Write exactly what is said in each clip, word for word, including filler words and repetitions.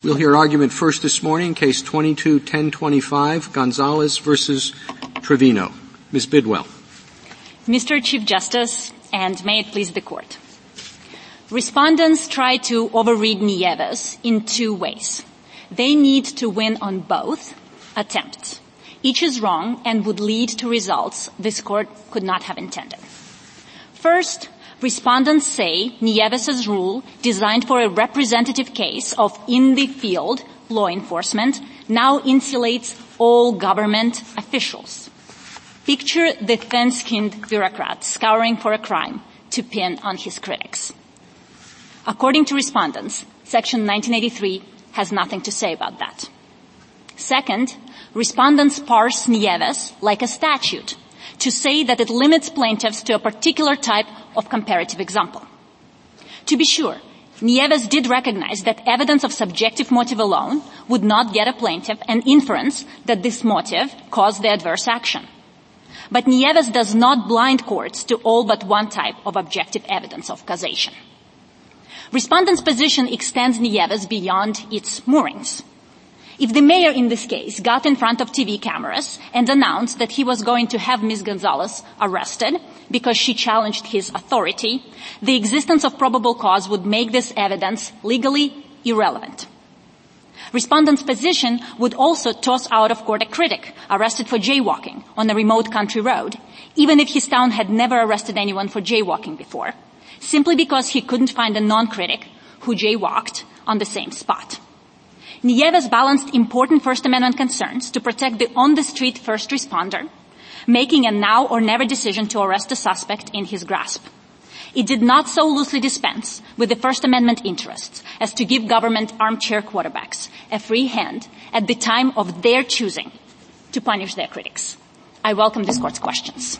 We'll hear argument first this morning, case twenty-two ten twenty-five, Gonzalez versus Trevino. Miz Bidwell. Mister Chief Justice, and may it please the Court. Respondents try to overread Nieves in two ways. They need to win on both attempts. Each is wrong and would lead to results this Court could not have intended. First, respondents say Nieves' rule, designed for a representative case of in-the-field law enforcement, now insulates all government officials. Picture the thin-skinned bureaucrat scouring for a crime to pin on his critics. According to respondents, Section nineteen eighty-three has nothing to say about that. Second, respondents parse Nieves like a statute to say that it limits plaintiffs to a particular type of comparative example. To be sure, Nieves did recognize that evidence of subjective motive alone would not get a plaintiff an inference that this motive caused the adverse action. But Nieves does not blind courts to all but one type of objective evidence of causation. Respondents' position extends Nieves beyond its moorings. If the mayor in this case got in front of T V cameras and announced that he was going to have Miz Gonzalez arrested because she challenged his authority, the existence of probable cause would make this evidence legally irrelevant. Respondents' position would also toss out of court a critic arrested for jaywalking on a remote country road, even if his town had never arrested anyone for jaywalking before, simply because he couldn't find a non-critic who jaywalked on the same spot. Nieves balanced important First Amendment concerns to protect the on-the-street first responder, making a now-or-never decision to arrest a suspect in his grasp. It did not so loosely dispense with the First Amendment interests as to give government armchair quarterbacks a free hand at the time of their choosing to punish their critics. I welcome this Court's questions.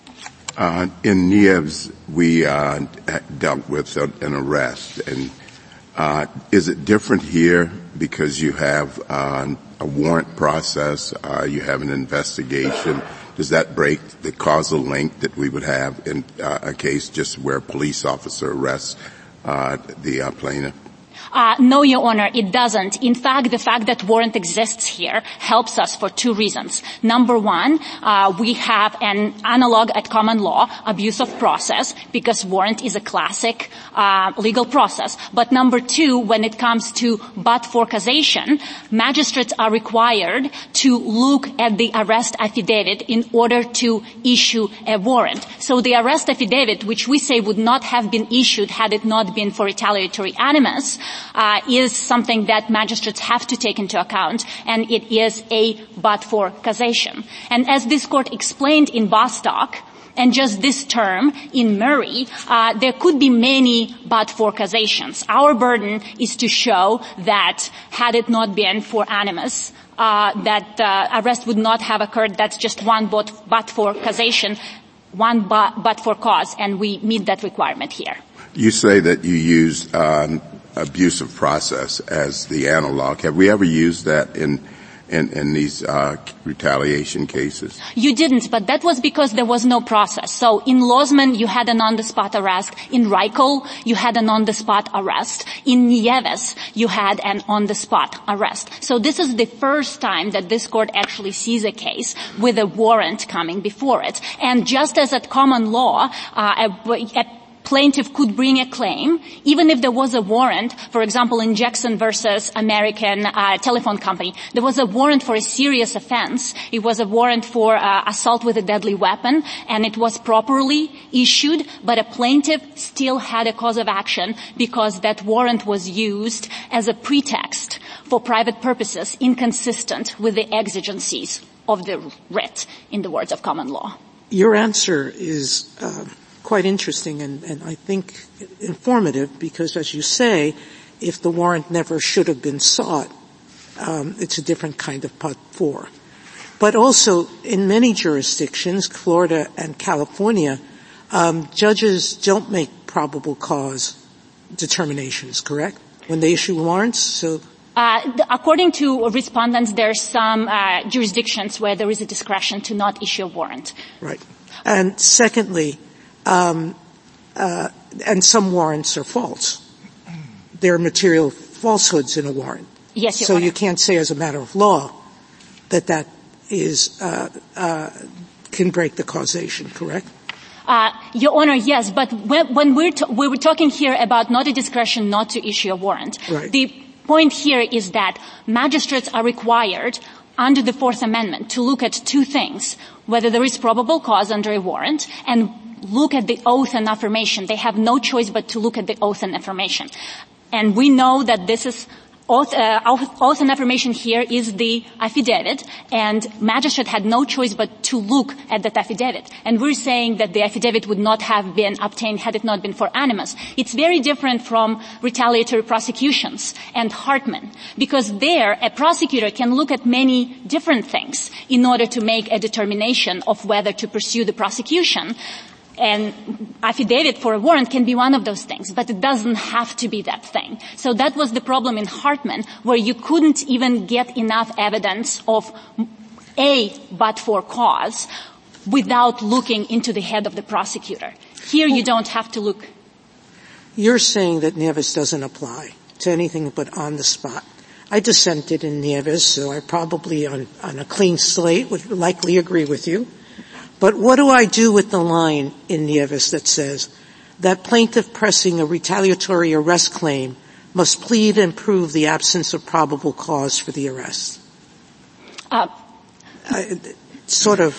Uh, in Nieves, we uh, dealt with an arrest, and uh, is it different here because you have uh, a warrant process, uh, you have an investigation? Does that break the causal link that we would have in uh, a case just where a police officer arrests uh, the uh, plaintiff? Uh, no, Your Honor, it doesn't. In fact, the fact that warrant exists here helps us for two reasons. Number one, uh, we have an analog at common law, abuse of process, because warrant is a classic uh, legal process. But number two, when it comes to but-for causation, magistrates are required to look at the arrest affidavit in order to issue a warrant. So the arrest affidavit, which we say would not have been issued had it not been for retaliatory animus, Uh, is something that magistrates have to take into account, and it is a but-for causation. And as this Court explained in Bostock, and just this term in Murray, uh, there could be many but-for causations. Our burden is to show that had it not been for animus, uh, that uh, arrest would not have occurred. That's just one but, but-for causation, one but, but-for cause, and we meet that requirement here. You say that you used um, abusive process as the analog. Have we ever used that in in, in these uh, retaliation cases? You didn't, but that was because there was no process. So in Lozman, you had an on-the-spot arrest. In Reichel, you had an on-the-spot arrest. In Nieves, you had an on-the-spot arrest. So this is the first time that this Court actually sees a case with a warrant coming before it. And just as at common law, uh, a, a plaintiff could bring a claim, even if there was a warrant. For example, in Jackson versus American uh, Telephone Company, there was a warrant for a serious offense. It was a warrant for uh, assault with a deadly weapon, and it was properly issued, but a plaintiff still had a cause of action because that warrant was used as a pretext for private purposes inconsistent with the exigencies of the writ, in the words of common law. Your answer is uh quite interesting and, and I think informative because, as you say, if the warrant never should have been sought, um, it's a different kind of but-for. But also, in many jurisdictions, Florida and California, um, judges don't make probable cause determinations, correct, when they issue warrants? So Uh, the, according to respondents, there are some uh, jurisdictions where there is a discretion to not issue a warrant. Right. And secondly, um, uh, and some warrants are false. There are material falsehoods in a warrant. Yes, Your So Honor. you can't say as a matter of law that that is, uh, uh, can break the causation, correct? Uh, Your Honor, yes, but when, when we're t- we were talking here about not a discretion not to issue a warrant. Right. The point here is that magistrates are required under the Fourth Amendment to look at two things, whether there is probable cause under a warrant and look at the oath and affirmation. They have no choice but to look at the oath and affirmation. And we know that this is Oath, uh, oath and affirmation here is the affidavit, and magistrate had no choice but to look at that affidavit. And we're saying that the affidavit would not have been obtained had it not been for animus. It's very different from retaliatory prosecutions and Hartman, because there a prosecutor can look at many different things in order to make a determination of whether to pursue the prosecution. And affidavit for a warrant can be one of those things, but it doesn't have to be that thing. So that was the problem in Hartman, where you couldn't even get enough evidence of a but-for cause without looking into the head of the prosecutor. Here you don't have to look. You're saying that Nieves doesn't apply to anything but on the spot. I dissented in Nieves, so I probably on, on a clean slate would likely agree with you. But what do I do with the line in Nieves that says that plaintiff pressing a retaliatory arrest claim must plead and prove the absence of probable cause for the arrest? Uh, I, sort of.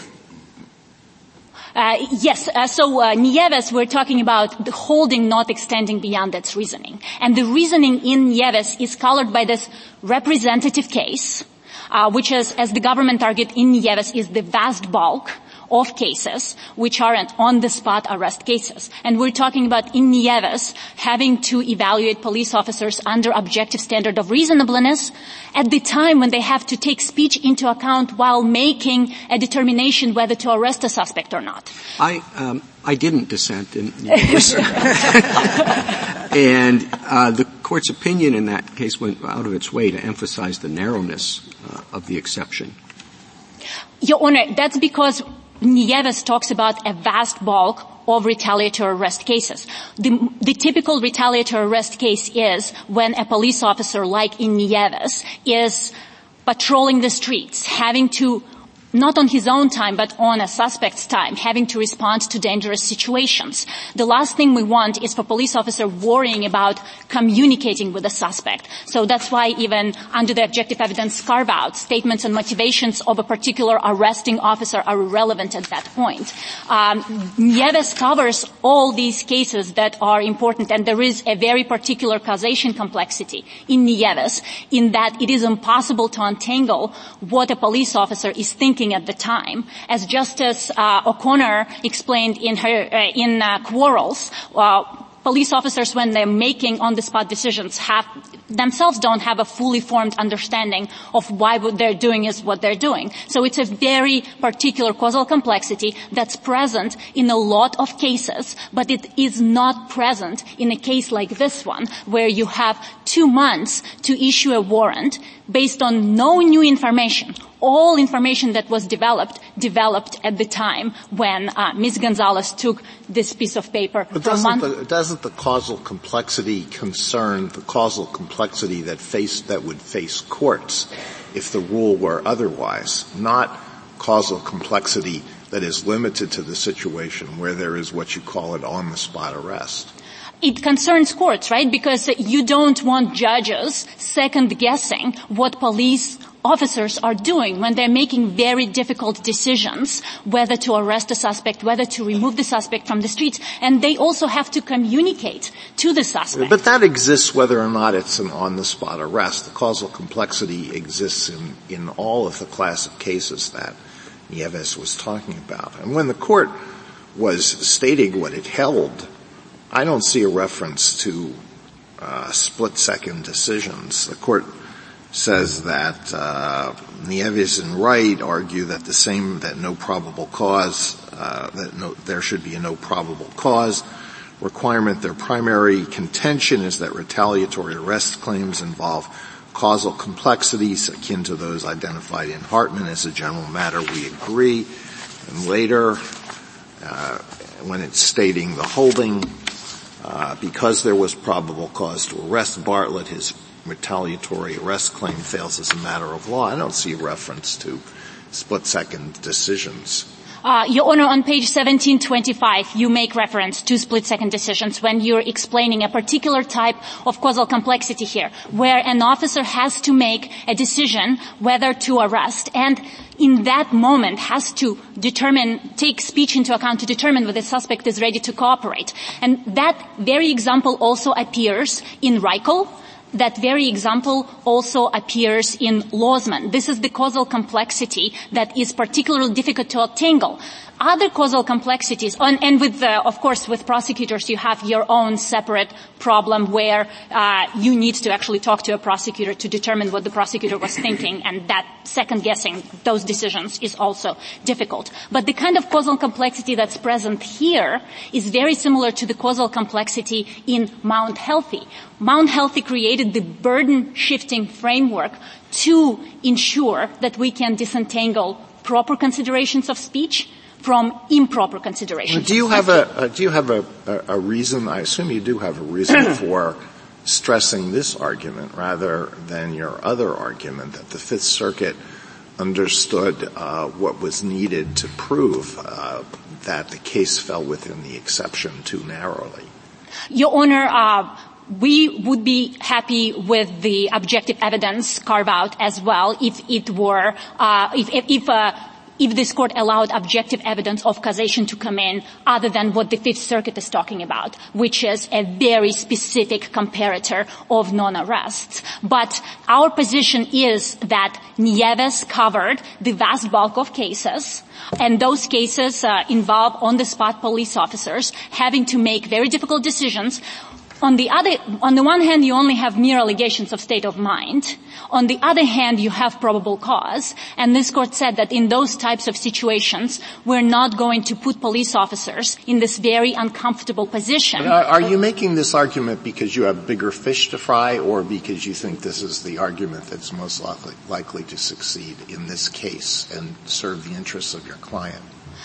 Uh, yes, uh, so uh, Nieves, we're talking about the holding not extending beyond its reasoning. And the reasoning in Nieves is colored by this representative case, uh, which is, as the government argued in Nieves, is the vast bulk of cases which are on-the-spot arrest cases. And we're talking about in Nieves having to evaluate police officers under objective standard of reasonableness at the time when they have to take speech into account while making a determination whether to arrest a suspect or not. I, um, I didn't dissent in Nieves. And uh, the court's opinion in that case went out of its way to emphasize the narrowness uh, of the exception. Your Honor, that's because Nieves talks about a vast bulk of retaliatory arrest cases. The, the typical retaliatory arrest case is when a police officer, like in Nieves, is patrolling the streets, having to, not on his own time, but on a suspect's time, having to respond to dangerous situations. The last thing we want is for police officer worrying about communicating with the suspect. So that's why even under the objective evidence carve-out, statements and motivations of a particular arresting officer are irrelevant at that point. Um, Nieves covers all these cases that are important, and there is a very particular causation complexity in Nieves in that it is impossible to untangle what a police officer is thinking at the time. As Justice uh, O'Connor explained in her uh, in uh, Quarles, uh, police officers, when they're making on-the-spot decisions, have themselves don't have a fully formed understanding of why what they're doing is what they're doing. So it's a very particular causal complexity that's present in a lot of cases, but it is not present in a case like this one, where you have two months to issue a warrant based on no new information. All information that was developed, developed at the time when uh, Miz Gonzalez took this piece of paper. But doesn't the, doesn't the causal complexity concern the causal complexity that face, that would face courts if the rule were otherwise, not causal complexity that is limited to the situation where there is what you call an on-the-spot arrest? It concerns courts, right? Because you don't want judges second-guessing what police officers are doing when they're making very difficult decisions whether to arrest a suspect, whether to remove the suspect from the streets, and they also have to communicate to the suspect. But that exists whether or not it's an on-the-spot arrest. The causal complexity exists in, in all of the class of cases that Nieves was talking about. And when the court was stating what it held, I don't see a reference to uh, split-second decisions. The court says that uh, Nieves and Wright argue that the same that no probable cause uh, that no, there should be a no probable cause requirement. Their primary contention is that retaliatory arrest claims involve causal complexities akin to those identified in Hartman. As a general matter, we agree. And later, uh, when it's stating the holding, uh, because there was probable cause to arrest Bartlett, his retaliatory arrest claim fails as a matter of law, I don't see reference to split-second decisions. Uh, Your Honor, on page seventeen twenty-five, you make reference to split-second decisions when you're explaining a particular type of causal complexity here, where an officer has to make a decision whether to arrest, and in that moment has to determine, take speech into account to determine whether the suspect is ready to cooperate. And that very example also appears in Reichel. That very example also appears in Lozman. This is the causal complexity that is particularly difficult to untangle. Other causal complexities, and, and with, uh, of course, with prosecutors, you have your own separate problem where uh, you need to actually talk to a prosecutor to determine what the prosecutor was thinking, and that second-guessing those decisions is also difficult. But the kind of causal complexity that's present here is very similar to the causal complexity in Mount Healthy. Mount Healthy created the burden-shifting framework to ensure that we can disentangle proper considerations of speech from improper considerations. Do you have a, uh, do you have a, a, a reason? I assume you do have a reason for stressing this argument rather than your other argument that the Fifth Circuit understood uh, what was needed to prove uh, that the case fell within the exception too narrowly. Your Honor, uh, we would be happy with the objective evidence carve out as well if it were, uh, if, if, if uh, if this court allowed objective evidence of causation to come in other than what the Fifth Circuit is talking about, which is a very specific comparator of non-arrests. But our position is that Nieves covered the vast bulk of cases, and those cases uh, involve on-the-spot police officers having to make very difficult decisions. On the other, on the one hand, you only have mere allegations of state of mind. On the other hand, you have probable cause. And this court said that in those types of situations, we're not going to put police officers in this very uncomfortable position. Are, are you making this argument because you have bigger fish to fry, or because you think this is the argument that's most likely, likely to succeed in this case and serve the interests of your client?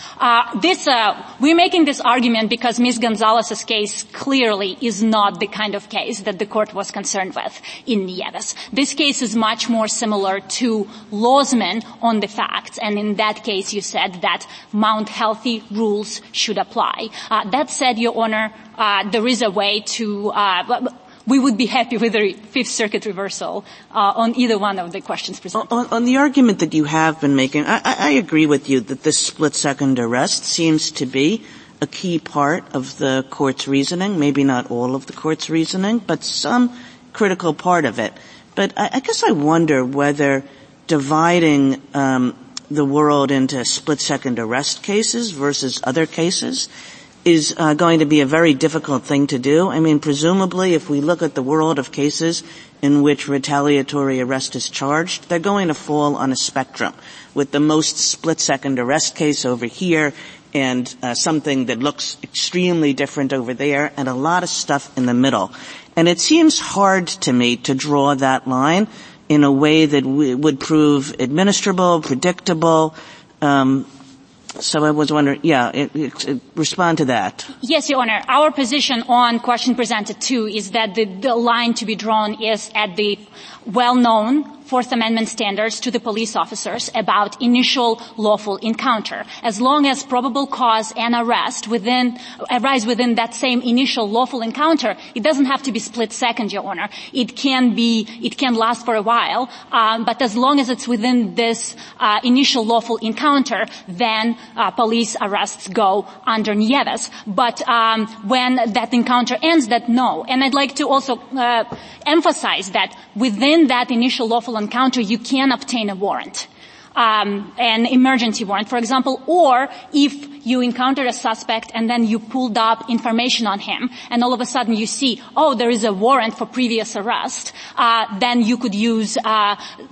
Uh, this, uh, we're making this argument because Miz Gonzalez's case clearly is not the kind of case that the court was concerned with in Nieves. This case is much more similar to Lozman on the facts, and in that case you said that Mount Healthy rules should apply. Uh, that said, Your Honor, uh, there is a way to, uh, we would be happy with a Fifth Circuit reversal uh, on either one of the questions presented. On, on the argument that you have been making, I, I agree with you that this split-second arrest seems to be a key part of the court's reasoning, maybe not all of the court's reasoning, but some critical part of it. But I, I guess I wonder whether dividing um, the world into split-second arrest cases versus other cases is uh, going to be a very difficult thing to do. I mean, presumably, if we look at the world of cases in which retaliatory arrest is charged, they're going to fall on a spectrum, with the most split-second arrest case over here and uh, something that looks extremely different over there and a lot of stuff in the middle. And it seems hard to me to draw that line in a way that w- would prove administrable, predictable, um So I was wondering, yeah, it, it, it, respond to that. Yes, Your Honor. Our position on question presented too is that the, the line to be drawn is at the well-known Fourth Amendment standards to the police officers about initial lawful encounter. As long as probable cause and arrest within, arise within that same initial lawful encounter, it doesn't have to be split second, Your Honor. It can be, it can last for a while, um, but as long as it's within this uh, initial lawful encounter, then uh, police arrests go under Nieves. But um, when that encounter ends, that no. And I'd like to also uh, emphasize that within that initial lawful encounter, you can obtain a warrant, um, an emergency warrant, for example, or if you encountered a suspect and then you pulled up information on him and all of a sudden you see, oh, there is a warrant for previous arrest, uh, then you could use, uh,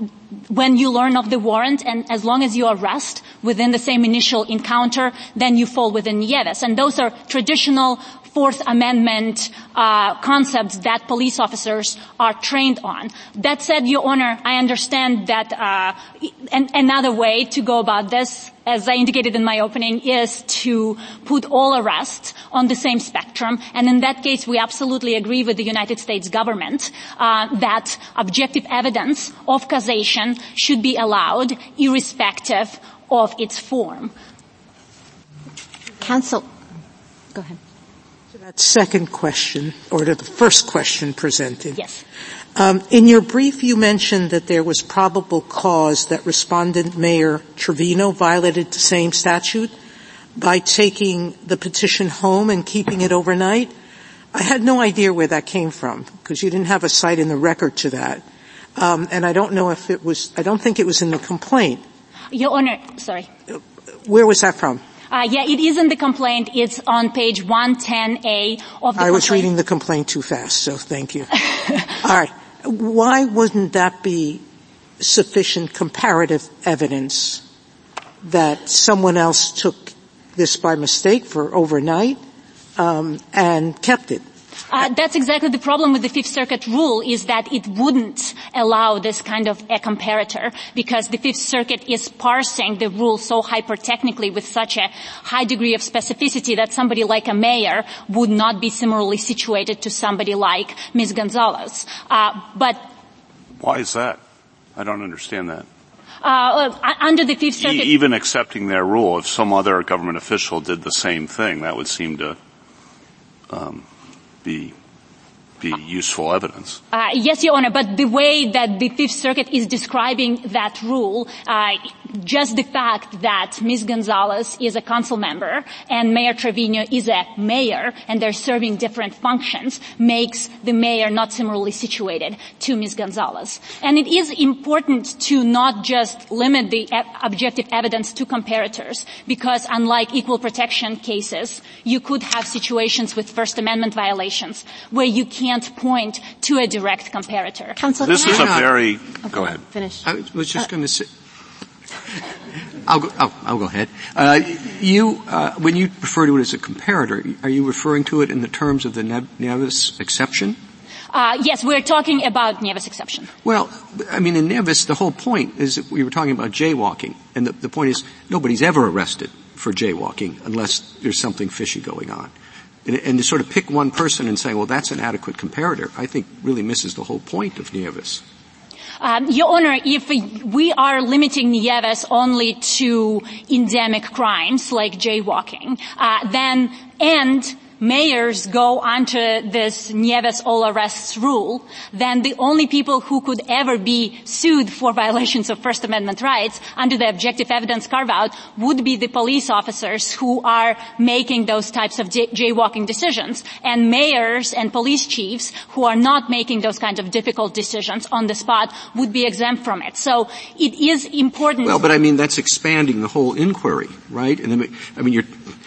when you learn of the warrant, and as long as you arrest within the same initial encounter, then you fall within Nieves. And those are traditional Fourth Amendment uh concepts that police officers are trained on. That said, Your Honor, I understand that uh an, another way to go about this as I indicated in my opening, is to put all arrests on the same spectrum. And in that case, we absolutely agree with the United States government uh, that objective evidence of causation should be allowed irrespective of its form. Counsel, go ahead. To that second question, or to the first question presented. Yes. Um, in your brief, you mentioned that there was probable cause that Respondent Mayor Trevino violated the same statute by taking the petition home and keeping it overnight. I had no idea where that came from because you didn't have a cite in the record to that. Um, and I don't know if it was, I don't think it was in the complaint. Your Honor, sorry. Where was that from? Uh, yeah, it is in the complaint. It's on page one ten A of the I was complaint. reading the complaint too fast, so thank you. All right. Why wouldn't that be sufficient comparative evidence that someone else took this by mistake for overnight um, and kept it? Uh, that's exactly the problem with the Fifth Circuit rule, is that it wouldn't allow this kind of a comparator because the Fifth Circuit is parsing the rule so hyper-technically with such a high degree of specificity that somebody like a mayor would not be similarly situated to somebody like Miz Gonzalez. Uh, but why is that? I don't understand that. Uh, under the Fifth Circuit, e- even accepting their rule, if some other government official did the same thing, that would seem to um, be be useful evidence. Uh, yes, Your Honor, but the way that the Fifth Circuit is describing that rule, uh, just the fact that Miz Gonzalez is a council member and Mayor Trevino is a mayor and they're serving different functions makes the mayor not similarly situated to Miz Gonzalez. And it is important to not just limit the e- objective evidence to comparators because unlike equal protection cases, you could have situations with First Amendment violations where you can't can't point to a direct comparator. Counsel, this is a very. Okay, go ahead. Finish. I was just uh, going to say. I'll go. I'll, I'll go ahead. Uh, you, uh, when you refer to it as a comparator, are you referring to it in the terms of the ne- Nevis exception? Uh, yes, we're talking about Nevis exception. Well, I mean, in Nevis, the whole point is that we were talking about jaywalking, and the, the point is nobody's ever arrested for jaywalking unless there's something fishy going on. And, and to sort of pick one person and say, well, that's an adequate comparator, I think really misses the whole point of Nieves. Um, Your Honor, if we are limiting Nieves only to endemic crimes like jaywalking, uh, then, and mayors go onto this Nieves all arrests rule, then the only people who could ever be sued for violations of First Amendment rights under the objective evidence carve-out would be the police officers who are making those types of j- jaywalking decisions. And mayors and police chiefs who are not making those kinds of difficult decisions on the spot would be exempt from it. So it is important. Well, but I mean, that's expanding the whole inquiry, right? And I mean, you're,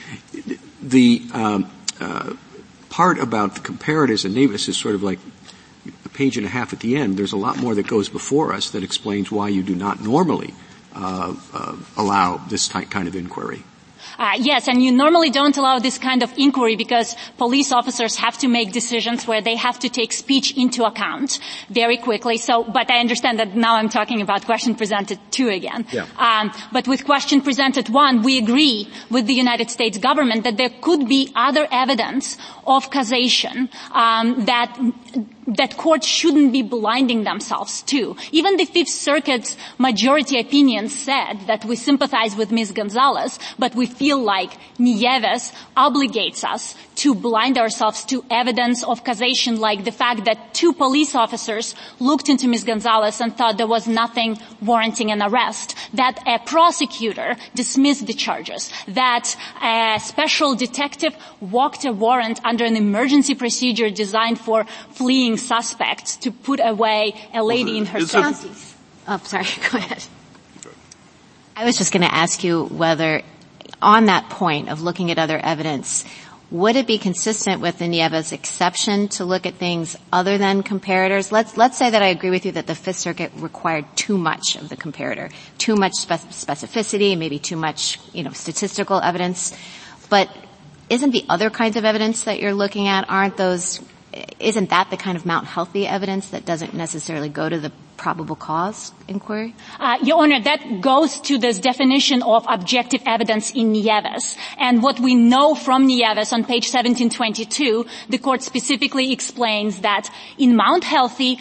the, um, Uh, part about the comparators in Nevis is sort of like a page and a half at the end. There's a lot more that goes before us that explains why you do not normally uh, uh, allow this ty- kind of inquiry. Uh, yes, and you normally don't allow this kind of inquiry because police officers have to make decisions where they have to take speech into account very quickly. So, but I understand that now I'm talking about question presented two again. Yeah. Um, but with question presented one, we agree with the United States government that there could be other evidence of causation um, that that courts shouldn't be blinding themselves to. Even the Fifth Circuit's majority opinion said that we sympathize with Miz Gonzalez, but we feel like Nieves obligates us to blind ourselves to evidence of causation, like the fact that two police officers looked into Miz Gonzalez and thought there was nothing warranting an arrest, that a prosecutor dismissed the charges, that a special detective walked a warrant under an emergency procedure designed for fleeing suspects to put away a lady in her cell. Oh, sorry. Go ahead. I was just going to ask you whether, on that point of looking at other evidence, would it be consistent with the Nieves exception to look at things other than comparators? Let's, let's say that I agree with you that the Fifth Circuit required too much of the comparator, too much spec- specificity, maybe too much, you know, statistical evidence. But isn't the other kinds of evidence that you're looking at, aren't those, isn't that the kind of Mount Healthy evidence that doesn't necessarily go to the probable cause inquiry? Uh, Your Honor, that goes to this definition of objective evidence in Nieves. And what we know from Nieves on page seventeen twenty-two, the court specifically explains that in Mount Healthy,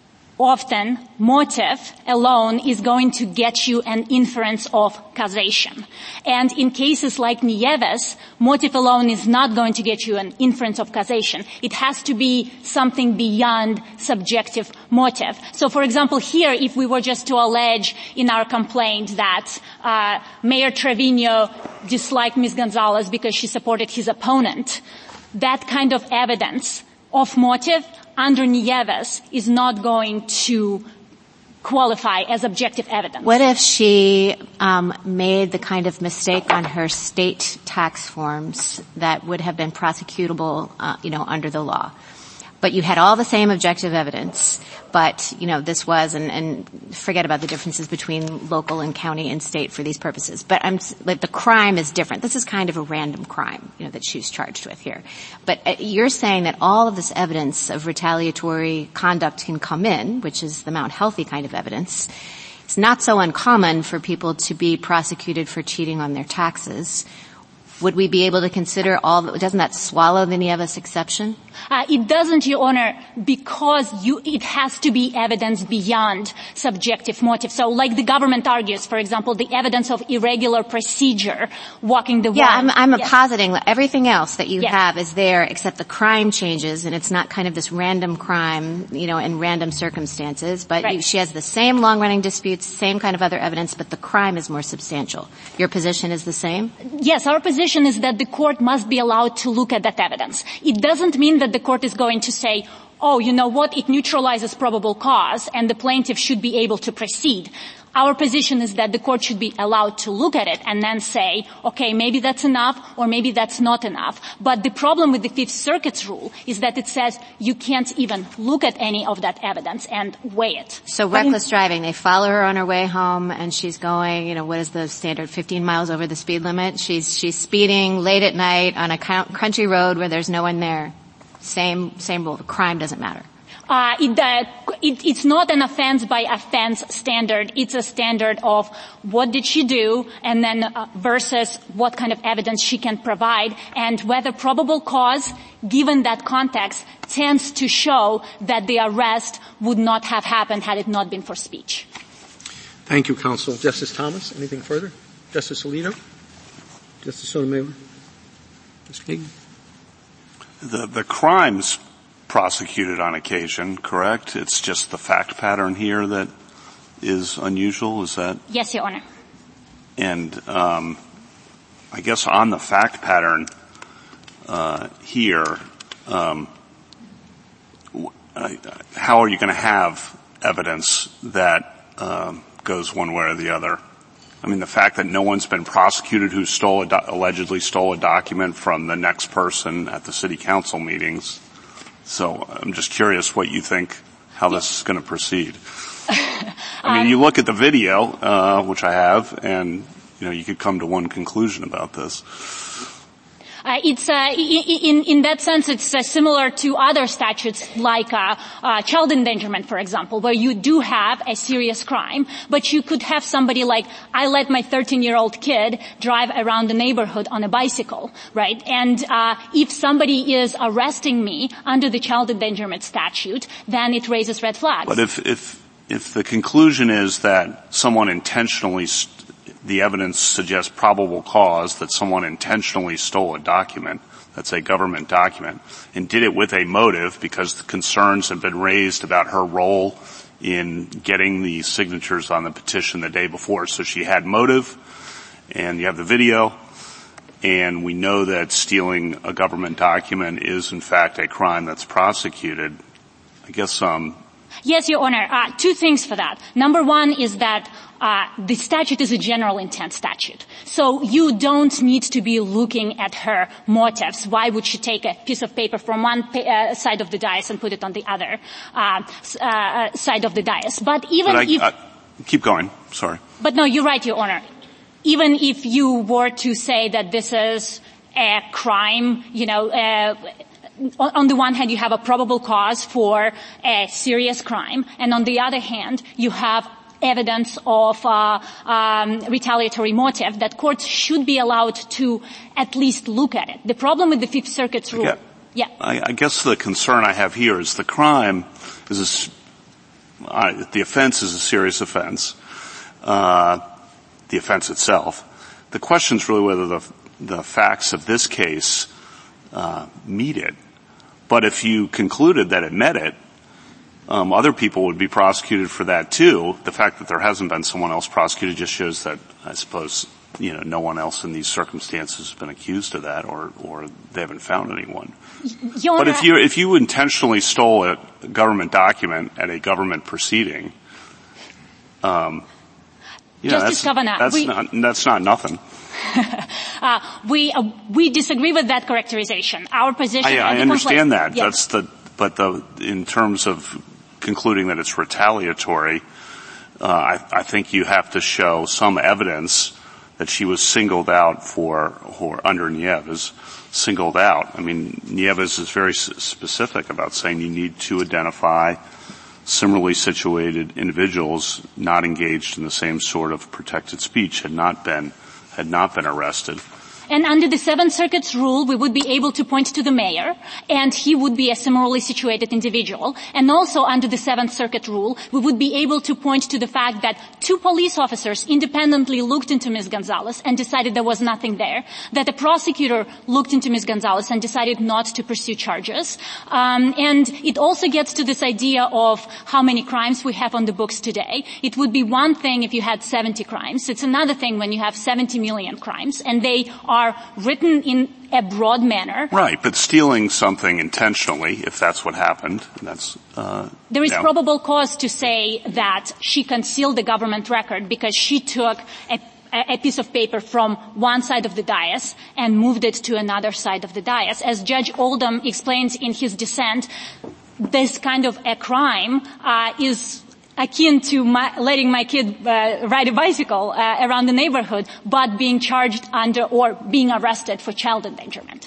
often motive alone is going to get you an inference of causation. And in cases like Nieves, motive alone is not going to get you an inference of causation. It has to be something beyond subjective motive. So for example, here, if we were just to allege in our complaint that uh, Mayor Trevino disliked Miz Gonzalez because she supported his opponent, that kind of evidence of motive under Nieves is not going to qualify as objective evidence. What if she um, made the kind of mistake on her state tax forms that would have been prosecutable, uh, you know, under the law? But you had all the same objective evidence, but, you know, this was, and, and forget about the differences between local and county and state for these purposes. But I'm, like, the crime is different. This is kind of a random crime, you know, that she's charged with here. But uh, you're saying that all of this evidence of retaliatory conduct can come in, which is the Mount Healthy kind of evidence. It's not so uncommon for people to be prosecuted for cheating on their taxes. Would we be able to consider all, doesn't that swallow the Nieves exception? Uh, it doesn't, Your Honor, because you, it has to be evidence beyond subjective motive. So like the government argues, for example, the evidence of irregular procedure, walking the walk. Yeah, I'm, I'm yes. positing everything else that you yes. have is there except the crime changes, and it's not kind of this random crime, you know, in random circumstances, but right. you, she has the same long-running disputes, same kind of other evidence, but the crime is more substantial. Your position is the same? Yes, our position is that the court must be allowed to look at that evidence. It doesn't mean that the court is going to say, oh, you know what, it neutralizes probable cause and the plaintiff should be able to proceed. Our position is that the court should be allowed to look at it and then say, okay, maybe that's enough or maybe that's not enough. But the problem with the Fifth Circuit's rule is that it says you can't even look at any of that evidence and weigh it. So reckless driving, they follow her on her way home and she's going, you know, what is the standard, fifteen miles over the speed limit? She's, she's speeding late at night on a country road where there's no one there. Same, same rule. The crime doesn't matter. Uh, it, uh, it, it's not an offense by offense standard. It's a standard of what did she do and then uh, versus what kind of evidence she can provide and whether probable cause, given that context, tends to show that the arrest would not have happened had it not been for speech. Thank you, counsel. Justice Thomas, anything further? Justice Alito? Justice Sotomayor? Mister Kagan? The, the crimes prosecuted on occasion, correct? It's just the fact pattern here that is unusual, is that? Yes, Your Honor. And um, I guess on the fact pattern uh, here, um, uh, how are you going to have evidence that um, goes one way or the other? I mean, the fact that no one's been prosecuted who stole a do- allegedly stole a document from the next person at the city council meetings. So I'm just curious what you think, how this is going to proceed. I mean, you look at the video, uh, which I have, and, you know, you could come to one conclusion about this. Uh, it's uh, in in that sense, it's uh, similar to other statutes like uh, uh, child endangerment, for example, where you do have a serious crime, but you could have somebody like, I let my thirteen-year-old kid drive around the neighborhood on a bicycle, right? And uh, if somebody is arresting me under the child endangerment statute, then it raises red flags. But if if if the conclusion is that someone intentionally st- the evidence suggests probable cause that someone intentionally stole a document, that's a government document, and did it with a motive because the concerns have been raised about her role in getting the signatures on the petition the day before. So she had motive, and you have the video, and we know that stealing a government document is in fact a crime that's prosecuted. I guess um Yes, Your Honor. Uh, two things for that. Number one is that uh, the statute is a general intent statute. So you don't need to be looking at her motives. Why would she take a piece of paper from one pa- uh, side of the dais and put it on the other uh, uh, side of the dais? But even but I, if... I, keep going. Sorry. But no, you're right, Your Honor. Even if you were to say that this is a crime, you know, uh, on the one hand, you have a probable cause for a serious crime, and on the other hand, you have evidence of uh, um, retaliatory motive that courts should be allowed to at least look at it. The problem with the Fifth Circuit's rule, yeah, yeah. I, I guess the concern I have here is the crime is a, uh, the offense is a serious offense, uh, the offense itself. The question is really whether the the facts of this case uh, meet it. But if you concluded that it met it, um, other people would be prosecuted for that too. The fact that there hasn't been someone else prosecuted just shows that, I suppose, you know, no one else in these circumstances has been accused of that, or or they haven't found anyone. Your but if you if you intentionally stole a government document at a government proceeding, um, yeah, Justice that's, Kavanaugh, that's we, not that's not nothing. uh, we uh, we disagree with that characterization. Our position. I, I understand that. Yes. That's the but the in terms of concluding that it's retaliatory, uh, I, I think you have to show some evidence that she was singled out for, or under Nieves, singled out. I mean, Nieves is very s- specific about saying you need to identify similarly situated individuals not engaged in the same sort of protected speech, had not been had not been arrested. And under the Seventh Circuit's rule, we would be able to point to the mayor, and he would be a similarly situated individual. And also under the Seventh Circuit rule, we would be able to point to the fact that two police officers independently looked into Miz Gonzalez and decided there was nothing there, that a prosecutor looked into Miz Gonzalez and decided not to pursue charges. Um, and it also gets to this idea of how many crimes we have on the books today. It would be one thing if you had seventy crimes. It's another thing when you have seventy million crimes, and they are are written in a broad manner. Right, but stealing something intentionally, if that's what happened, that's... Uh, there is yeah. probable cause to say that she concealed the government record because she took a, a piece of paper from one side of the dais and moved it to another side of the dais. As Judge Oldham explains in his dissent, this kind of a crime uh, is akin to my, letting my kid uh, ride a bicycle uh, around the neighborhood, but being charged under or being arrested for child endangerment.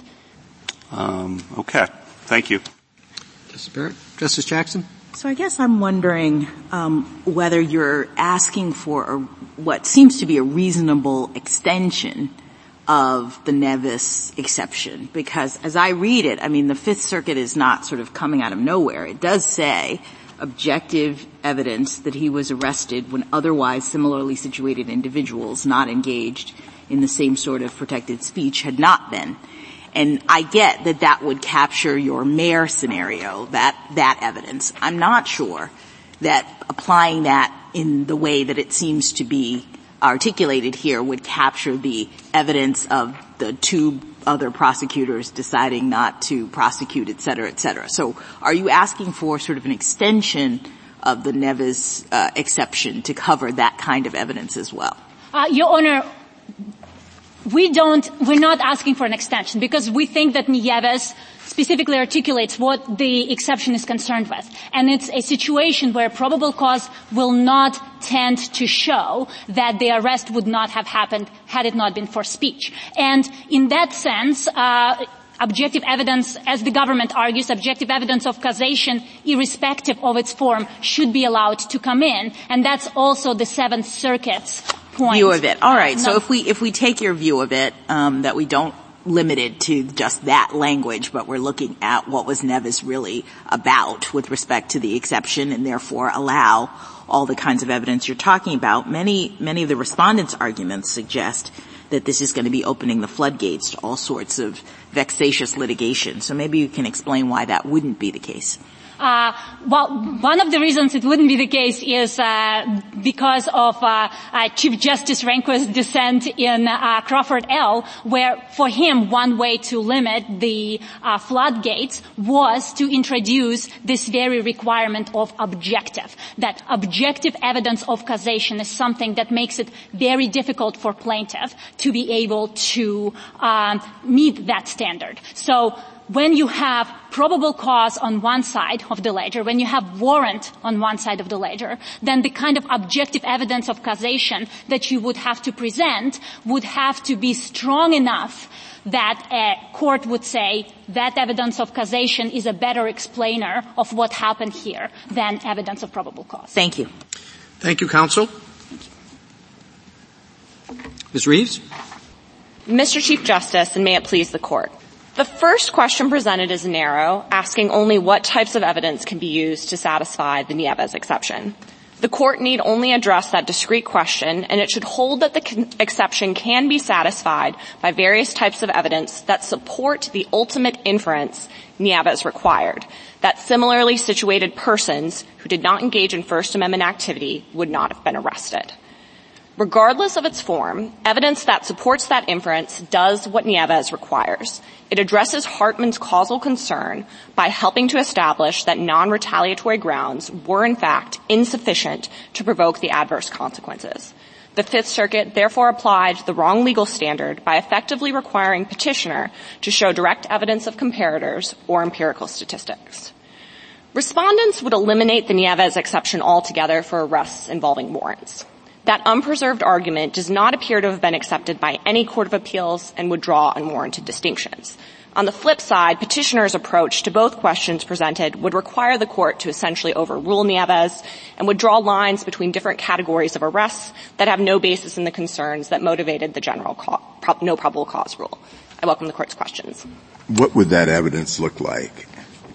Um, okay. Thank you. Justice Barrett. Justice Jackson? So I guess I'm wondering um, whether you're asking for a, what seems to be a reasonable extension of the Nevis exception, because as I read it, I mean, the Fifth Circuit is not sort of coming out of nowhere. It does say objective evidence that he was arrested when otherwise similarly situated individuals not engaged in the same sort of protected speech had not been. And I get that that would capture your mayor scenario, that, that evidence. I'm not sure that applying that in the way that it seems to be articulated here would capture the evidence of the two other prosecutors deciding not to prosecute, et cetera, et cetera. So are you asking for sort of an extension of the Nevis uh, exception to cover that kind of evidence as well? Uh, Your Honor, we don't, we're not asking for an extension because we think that Nieves specifically articulates what the exception is concerned with. And it's a situation where probable cause will not tend to show that the arrest would not have happened had it not been for speech. And in that sense, uh, objective evidence, as the government argues, objective evidence of causation, irrespective of its form, should be allowed to come in. And that's also the Seventh Circuit's point. View of it. All right. Uh, so no. if we, if we take your view of it, um, that we don't limited to just that language, but we're looking at what was Nevis really about with respect to the exception and therefore allow all the kinds of evidence you're talking about. Many, many of the respondents' arguments suggest that this is going to be opening the floodgates to all sorts of vexatious litigation. So maybe you can explain why that wouldn't be the case. Uh, well, one of the reasons it wouldn't be the case is uh, because of uh, uh, Chief Justice Rehnquist's dissent in uh, Crawford L, where for him one way to limit the uh, floodgates was to introduce this very requirement of objective, that objective evidence of causation is something that makes it very difficult for plaintiff to be able to um, meet that standard. So when you have probable cause on one side of the ledger, when you have warrant on one side of the ledger, then the kind of objective evidence of causation that you would have to present would have to be strong enough that a court would say that evidence of causation is a better explainer of what happened here than evidence of probable cause. Thank you. Thank you, counsel. Miz Reeves? Mister Chief Justice, and may it please the Court. The first question presented is narrow, asking only what types of evidence can be used to satisfy the Nieves exception. The Court need only address that discrete question, and it should hold that the con- exception can be satisfied by various types of evidence that support the ultimate inference Nieves required, that similarly situated persons who did not engage in First Amendment activity would not have been arrested. Regardless of its form, evidence that supports that inference does what Nieves requires. It addresses Hartman's causal concern by helping to establish that non-retaliatory grounds were in fact insufficient to provoke the adverse consequences. The Fifth Circuit therefore applied the wrong legal standard by effectively requiring petitioner to show direct evidence of comparators or empirical statistics. Respondents would eliminate the Nieves exception altogether for arrests involving warrants. That unpreserved argument does not appear to have been accepted by any court of appeals and would draw unwarranted distinctions. On the flip side, petitioner's approach to both questions presented would require the court to essentially overrule Nieves and would draw lines between different categories of arrests that have no basis in the concerns that motivated the general co- pro- no probable cause rule. I welcome the court's questions. What would that evidence look like?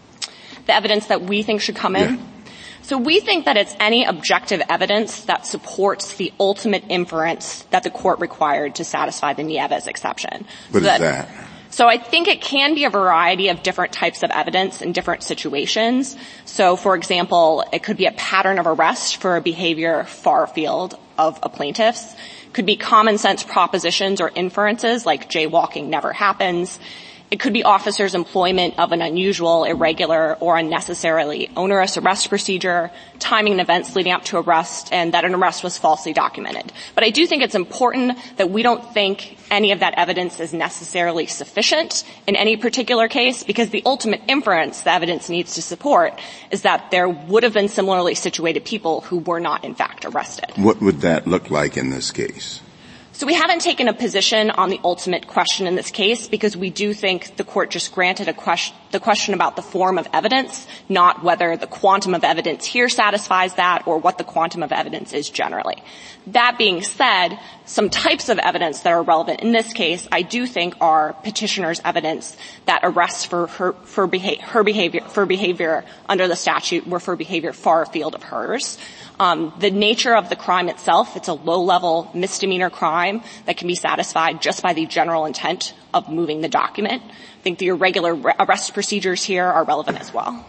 The evidence that we think should come in? Yeah. So we think that it's any objective evidence that supports the ultimate inference that the court required to satisfy the Nieves exception. What so is that? So I think it can be a variety of different types of evidence in different situations. So, for example, it could be a pattern of arrest for a behavior far afield of a plaintiff's. Could be common sense propositions or inferences like jaywalking never happens. It could be officers' employment of an unusual, irregular, or unnecessarily onerous arrest procedure, timing and events leading up to arrest, and that an arrest was falsely documented. But I do think it's important that we don't think any of that evidence is necessarily sufficient in any particular case, because the ultimate inference the evidence needs to support is that there would have been similarly situated people who were not, in fact, arrested. What would that look like in this case? So we haven't taken a position on the ultimate question in this case because we do think the court just granted a question, the question about the form of evidence, not whether the quantum of evidence here satisfies that or what the quantum of evidence is generally. That being said, some types of evidence that are relevant in this case, I do think are petitioner's evidence that arrests for her, for beha- her behavior, for behavior under the statute were for behavior far afield of hers. Um, the nature of the crime itself, it's a low-level misdemeanor crime that can be satisfied just by the general intent of moving the document. I think the irregular re- arrest procedures here are relevant as well.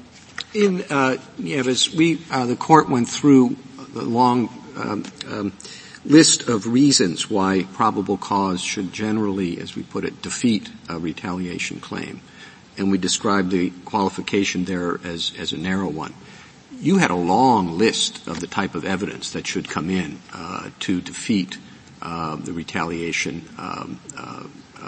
In uh, Nieves, we uh, the court went through a long um, um, list of reasons why probable cause should generally, as we put it, defeat a retaliation claim, and we described the qualification there as as a narrow one. You had a long list of the type of evidence that should come in uh, to defeat uh, the retaliation um, uh, uh,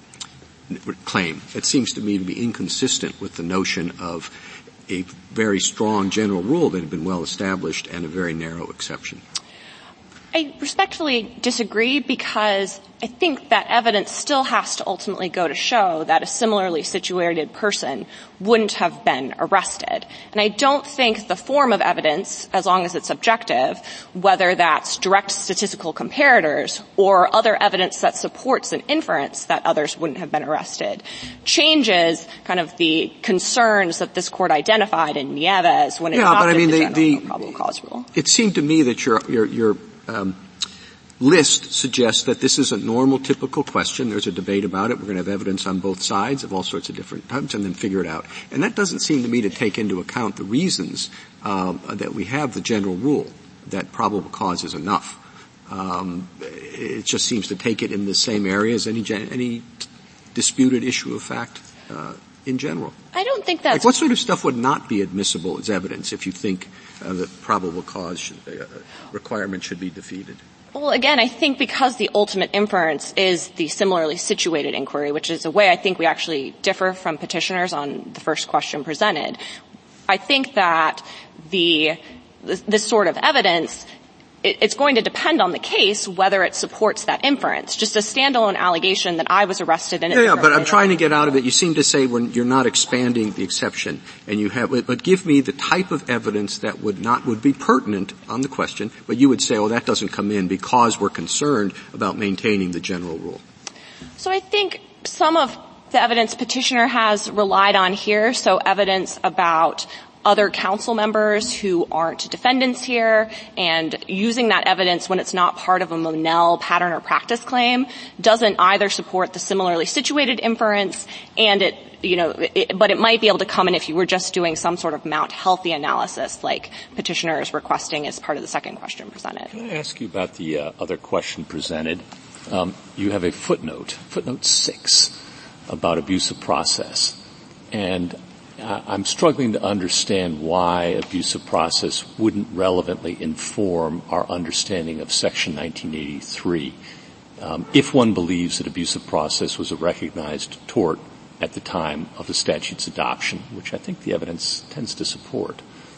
claim. It seems to me to be inconsistent with the notion of a very strong general rule that had been well established and a very narrow exception. I respectfully disagree because I think that evidence still has to ultimately go to show that a similarly situated person wouldn't have been arrested. And I don't think the form of evidence, as long as it's objective, whether that's direct statistical comparators or other evidence that supports an inference that others wouldn't have been arrested, changes kind of the concerns that this court identified in Nieves when it yeah, adopted but I mean, the, the, general the, no probable cause rule. It seemed to me that your your your Um, list suggests that this is a normal, typical question. There's a debate about it. We're going to have evidence on both sides of all sorts of different types and then figure it out. And that doesn't seem to me to take into account the reasons uh, that we have the general rule that probable cause is enough. Um, it just seems to take it in the same area as any, any disputed issue of fact uh, in general. I don't think that's... Like what sort of stuff would not be admissible as evidence if you think uh, the probable cause should, uh, requirement should be defeated? Well, again, I think because the ultimate inference is the similarly situated inquiry, which is a way I think we actually differ from petitioners on the first question presented. I think that the this, this sort of evidence, it, it's going to depend on the case whether it supports that inference. Just a standalone allegation that I was arrested in. Yeah, yeah, but I'm trying to get out of it. You seem to say when you're not expanding the exception, and you have, but give me the type of evidence that would not would be pertinent on the question. But you would say, oh, that doesn't come in because we're concerned about maintaining the general rule. So I think some of the evidence petitioner has relied on here, so evidence about other council members who aren't defendants here, and using that evidence when it's not part of a Monell pattern or practice claim doesn't either support the similarly situated inference, and it, you know, it, but it might be able to come in if you were just doing some sort of Mount Healthy analysis like petitioner is requesting as part of the second question presented. Can I ask you about the uh, other question presented? Um, you have a footnote, footnote six, about abuse of process, and I'm struggling to understand why abuse of process wouldn't relevantly inform our understanding of Section nineteen eighty-three. Um, if one believes that abuse of process was a recognized tort at the time of the statute's adoption, which I think the evidence tends to support.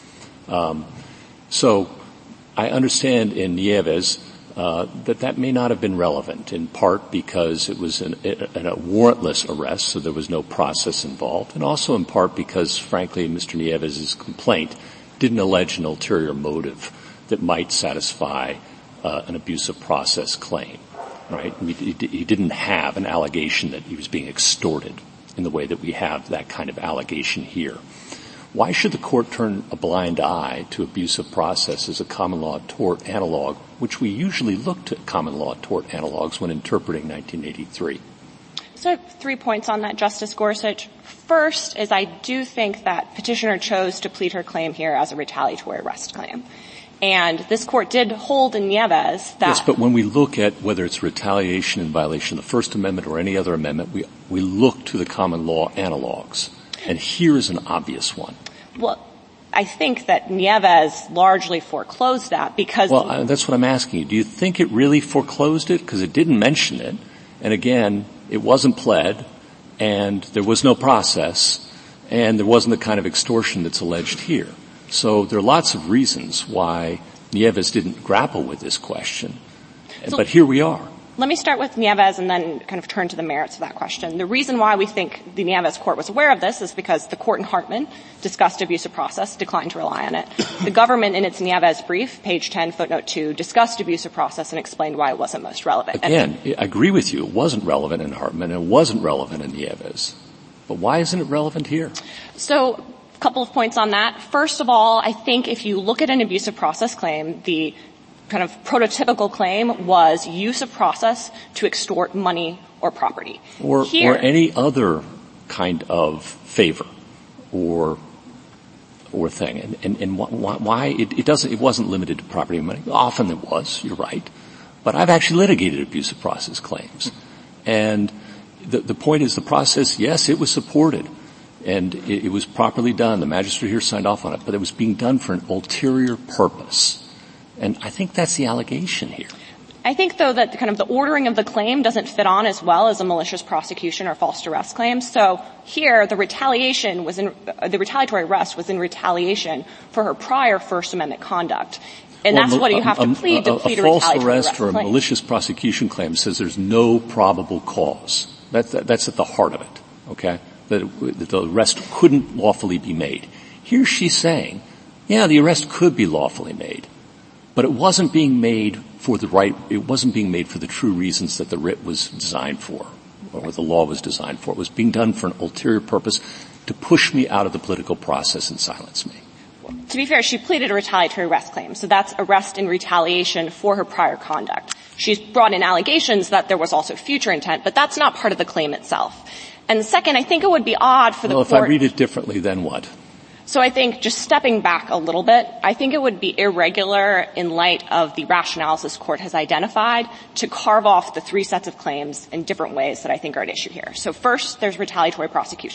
Um, so I understand in Nieves Uh, that that may not have been relevant, in part because it was an, a, a warrantless arrest, so there was no process involved, and also in part because, frankly, Mister Nieves' complaint didn't allege an ulterior motive that might satisfy uh, an abuse of process claim, right? He, he didn't have an allegation that he was being extorted in the way that we have that kind of allegation here. Why should the court turn a blind eye to abuse of process as a common law tort analog, which we usually look to common law tort analogs when interpreting nineteen eighty-three? So I have three points on that, Justice Gorsuch. First is I do think that petitioner chose to plead her claim here as a retaliatory arrest claim. And this court did hold in Nieves that... Yes, but when we look at whether it's retaliation in violation of the First Amendment or any other amendment, we, we look to the common law analogs. And here is an obvious one. Well, I think that Nieves largely foreclosed that because... Well, uh, that's what I'm asking you. Do you think it really foreclosed it? Because it didn't mention it. And again, it wasn't pled, and there was no process, and there wasn't the kind of extortion that's alleged here. So there are lots of reasons why Nieves didn't grapple with this question. So, but here we are. Let me start with Nieves and then kind of turn to the merits of that question. The reason why we think the Nieves court was aware of this is because the court in Hartman discussed abuse of process, declined to rely on it. The government in its Nieves brief, page ten, footnote two, discussed abuse of process and explained why it wasn't most relevant. Again, I agree with you. It wasn't relevant in Hartman and it wasn't relevant in Nieves. But why isn't it relevant here? So, a couple of points on that. First of all, I think if you look at an abuse of process claim, the kind of prototypical claim was use of process to extort money or property. Or, Here, or any other kind of favor or or thing. And, and, and why, why it, it doesn't, it wasn't limited to property and money. Often it was, you're right. But I've actually litigated abuse of process claims. And the, the point is the process, yes, it was supported. And it, it was properly done. The magistrate here signed off on it. But it was being done for an ulterior purpose. And I think that's the allegation here. I think, though, that kind of the ordering of the claim doesn't fit on as well as a malicious prosecution or false arrest claim. So here, the retaliation was in, uh, the retaliatory arrest was in retaliation for her prior First Amendment conduct. And well, that's what you have to plead a, to plead a, a false retaliatory arrest arrest or a claim. malicious prosecution claim says there's no probable cause. That, that, that's at the heart of it, okay? That, it, that the arrest couldn't lawfully be made. Here she's saying, yeah, the arrest could be lawfully made. But it wasn't being made for the right, it wasn't being made for the true reasons that the writ was designed for, or the law was designed for. It was being done for an ulterior purpose to push me out of the political process and silence me. To be fair, she pleaded a retaliatory arrest claim, so that's arrest in retaliation for her prior conduct. She's brought in allegations that there was also future intent, but that's not part of the claim itself. And second, I think it would be odd for the well, court... Well, if I read it differently, then what? So I think just stepping back a little bit, I think it would be irregular in light of the rationales this court has identified to carve off the three sets of claims in different ways that I think are at issue here. So first, there's retaliatory prosecution.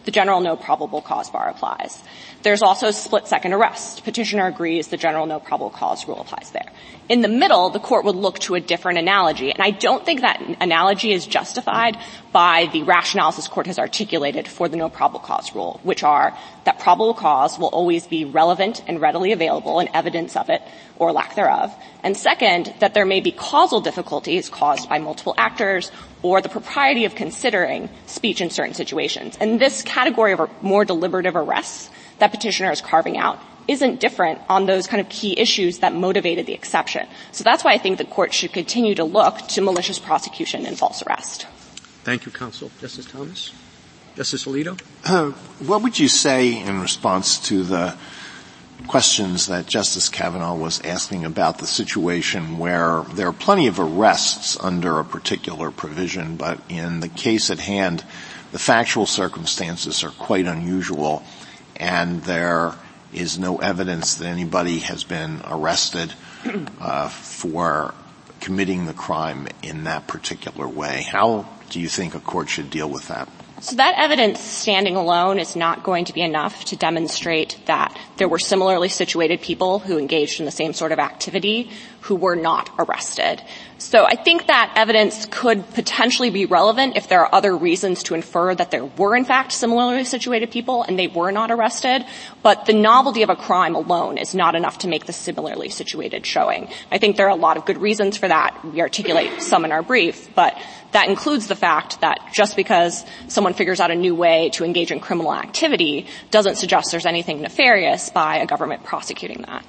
the general no probable cause bar applies. There's also split-second arrest. Petitioner agrees the general no probable cause rule applies there. In the middle, the court would look to a different analogy, and I don't think that analogy is justified by the rationales this court has articulated for the no probable cause rule, which are that probable cause will always be relevant and readily available and evidence of it or lack thereof. And second, that there may be causal difficulties caused by multiple actors or the propriety of considering speech in certain situations. And this category of more deliberative arrests that petitioner is carving out isn't different on those kind of key issues that motivated the exception. So that's why I think the court should continue to look to malicious prosecution and false arrest. Thank you, counsel. Justice Thomas? Justice Alito? Uh, what would you say in response to the questions that Justice Kavanaugh was asking about the situation where there are plenty of arrests under a particular provision, but in the case at hand, the factual circumstances are quite unusual and there is no evidence that anybody has been arrested uh, for committing the crime in that particular way? How do you think a court should deal with that? So that evidence standing alone is not going to be enough to demonstrate that there were similarly situated people who engaged in the same sort of activity who were not arrested. So I think that evidence could potentially be relevant if there are other reasons to infer that there were in fact similarly situated people and they were not arrested. But the novelty of a crime alone is not enough to make the similarly situated showing. I think there are a lot of good reasons for that. We articulate some in our brief, but that includes the fact that just because someone figures out a new way to engage in criminal activity doesn't suggest there's anything nefarious by a government prosecuting that.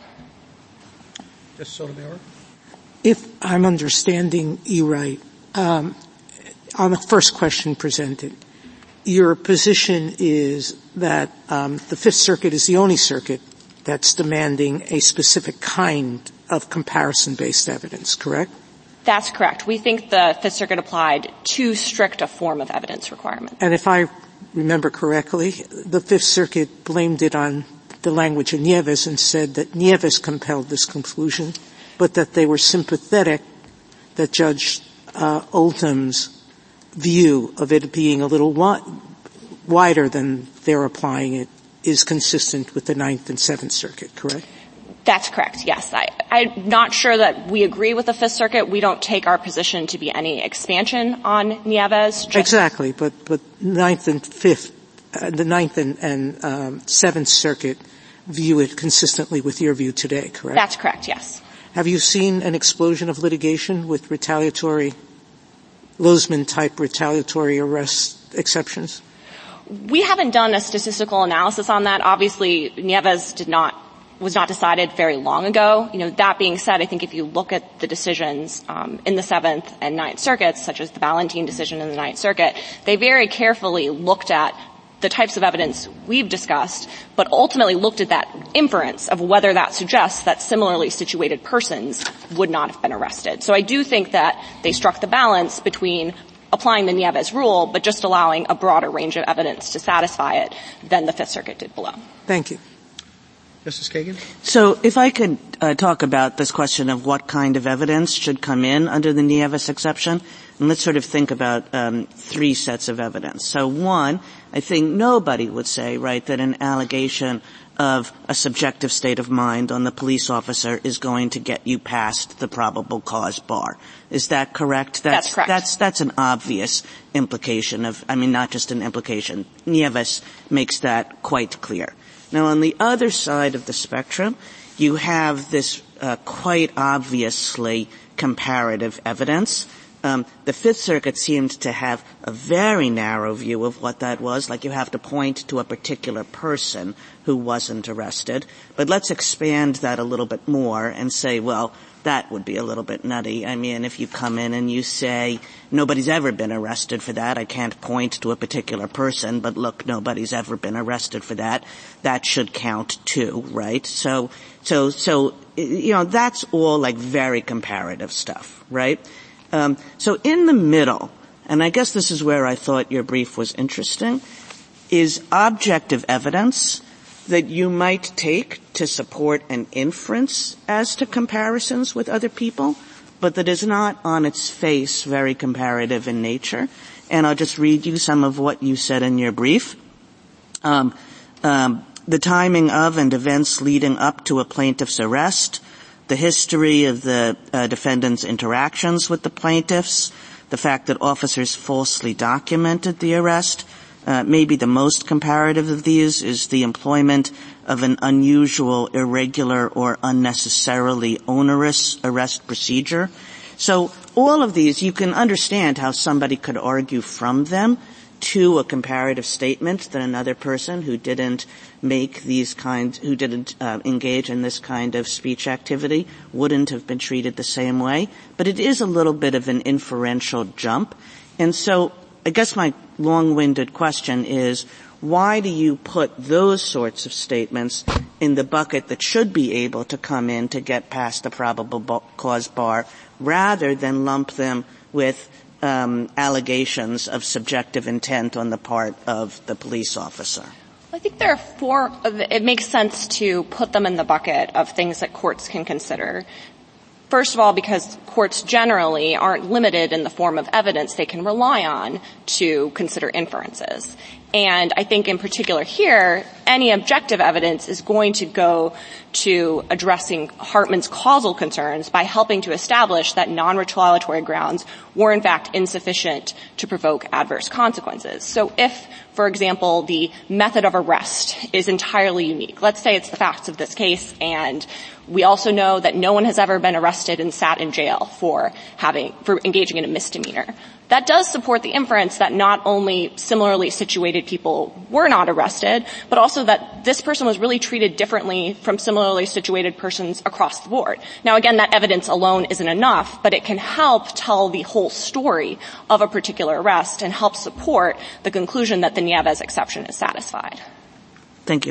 Justice Sotomayor? If I'm understanding you right, um, on the first question presented, your position is that um, the Fifth Circuit is the only circuit that's demanding a specific kind of comparison-based evidence, correct? That's correct. We think the Fifth Circuit applied too strict a form of evidence requirement. And if I remember correctly, the Fifth Circuit blamed it on the language of Nieves and said that Nieves compelled this conclusion, but that they were sympathetic that Judge uh, Oldham's view of it being a little wi- wider than they're applying it is consistent with the Ninth and Seventh Circuit, correct? That's correct, yes. I, I'm not sure that we agree with the Fifth Circuit. We don't take our position to be any expansion on Nieves. Exactly, but, but Ninth and Fifth, uh, the Ninth and, and um, Seventh Circuit view it consistently with your view today, correct? That's correct, yes. Have you seen an explosion of litigation with retaliatory, Lozman-type retaliatory arrest exceptions? We haven't done a statistical analysis on that. Obviously, Nieves did not was not decided very long ago. You know, that being said, I think if you look at the decisions um, in the Seventh and Ninth Circuits, such as the Valentine decision in the Ninth Circuit, they very carefully looked at the types of evidence we've discussed, but ultimately looked at that inference of whether that suggests that similarly situated persons would not have been arrested. So I do think that they struck the balance between applying the Nieves rule, but just allowing a broader range of evidence to satisfy it than the Fifth Circuit did below. Thank you. Justice Kagan? So if I could uh, talk about this question of what kind of evidence should come in under the Nieves exception, and let's sort of think about um, three sets of evidence. So one, I think nobody would say, right, that an allegation of a subjective state of mind on the police officer is going to get you past the probable cause bar. Is that correct? That's, that's correct. That's, that's an obvious implication of, I mean, not just an implication. Nieves makes that quite clear. Now, on the other side of the spectrum, you have this uh, quite obviously comparative evidence. Um, the Fifth Circuit seemed to have a very narrow view of what that was, like you have to point to a particular person who wasn't arrested. But let's expand that a little bit more and say, well, that would be a little bit nutty. I mean, if you come in and you say, nobody's ever been arrested for that, I can't point to a particular person, but look, nobody's ever been arrested for that, that should count too, right? So, so, so, you know, that's all like very comparative stuff, right? Um, so in the middle, and I guess this is where I thought your brief was interesting, is objective evidence that you might take to support an inference as to comparisons with other people, but that is not on its face very comparative in nature. And I'll just read you some of what you said in your brief. Um, um, the timing of and events leading up to a plaintiff's arrest, the history of the uh, defendant's interactions with the plaintiffs, the fact that officers falsely documented the arrest. Uh, maybe the most comparative of these is the employment of an unusual, irregular, or unnecessarily onerous arrest procedure. So all of these, you can understand how somebody could argue from them to a comparative statement that another person who didn't make these kinds, who didn't uh, engage in this kind of speech activity wouldn't have been treated the same way. But it is a little bit of an inferential jump. And so I guess my long-winded question is, why do you put those sorts of statements in the bucket that should be able to come in to get past the probable cause bar rather than lump them with um, allegations of subjective intent on the part of the police officer? I think there are four, it makes sense to put them in the bucket of things that courts can consider. First of all, because courts generally aren't limited in the form of evidence they can rely on to consider inferences. And I think in particular here, any objective evidence is going to go to addressing Hartman's causal concerns by helping to establish that non-retaliatory grounds were in fact insufficient to provoke adverse consequences. So if, for example, the method of arrest is entirely unique, let's say it's the facts of this case, and we also know that no one has ever been arrested and sat in jail for having, for engaging in a misdemeanor. That does support the inference that not only similarly situated people were not arrested, but also that this person was really treated differently from similarly situated persons across the board. Now again, that evidence alone isn't enough, but it can help tell the whole story of a particular arrest and help support the conclusion that the Nieves exception is satisfied. Thank you.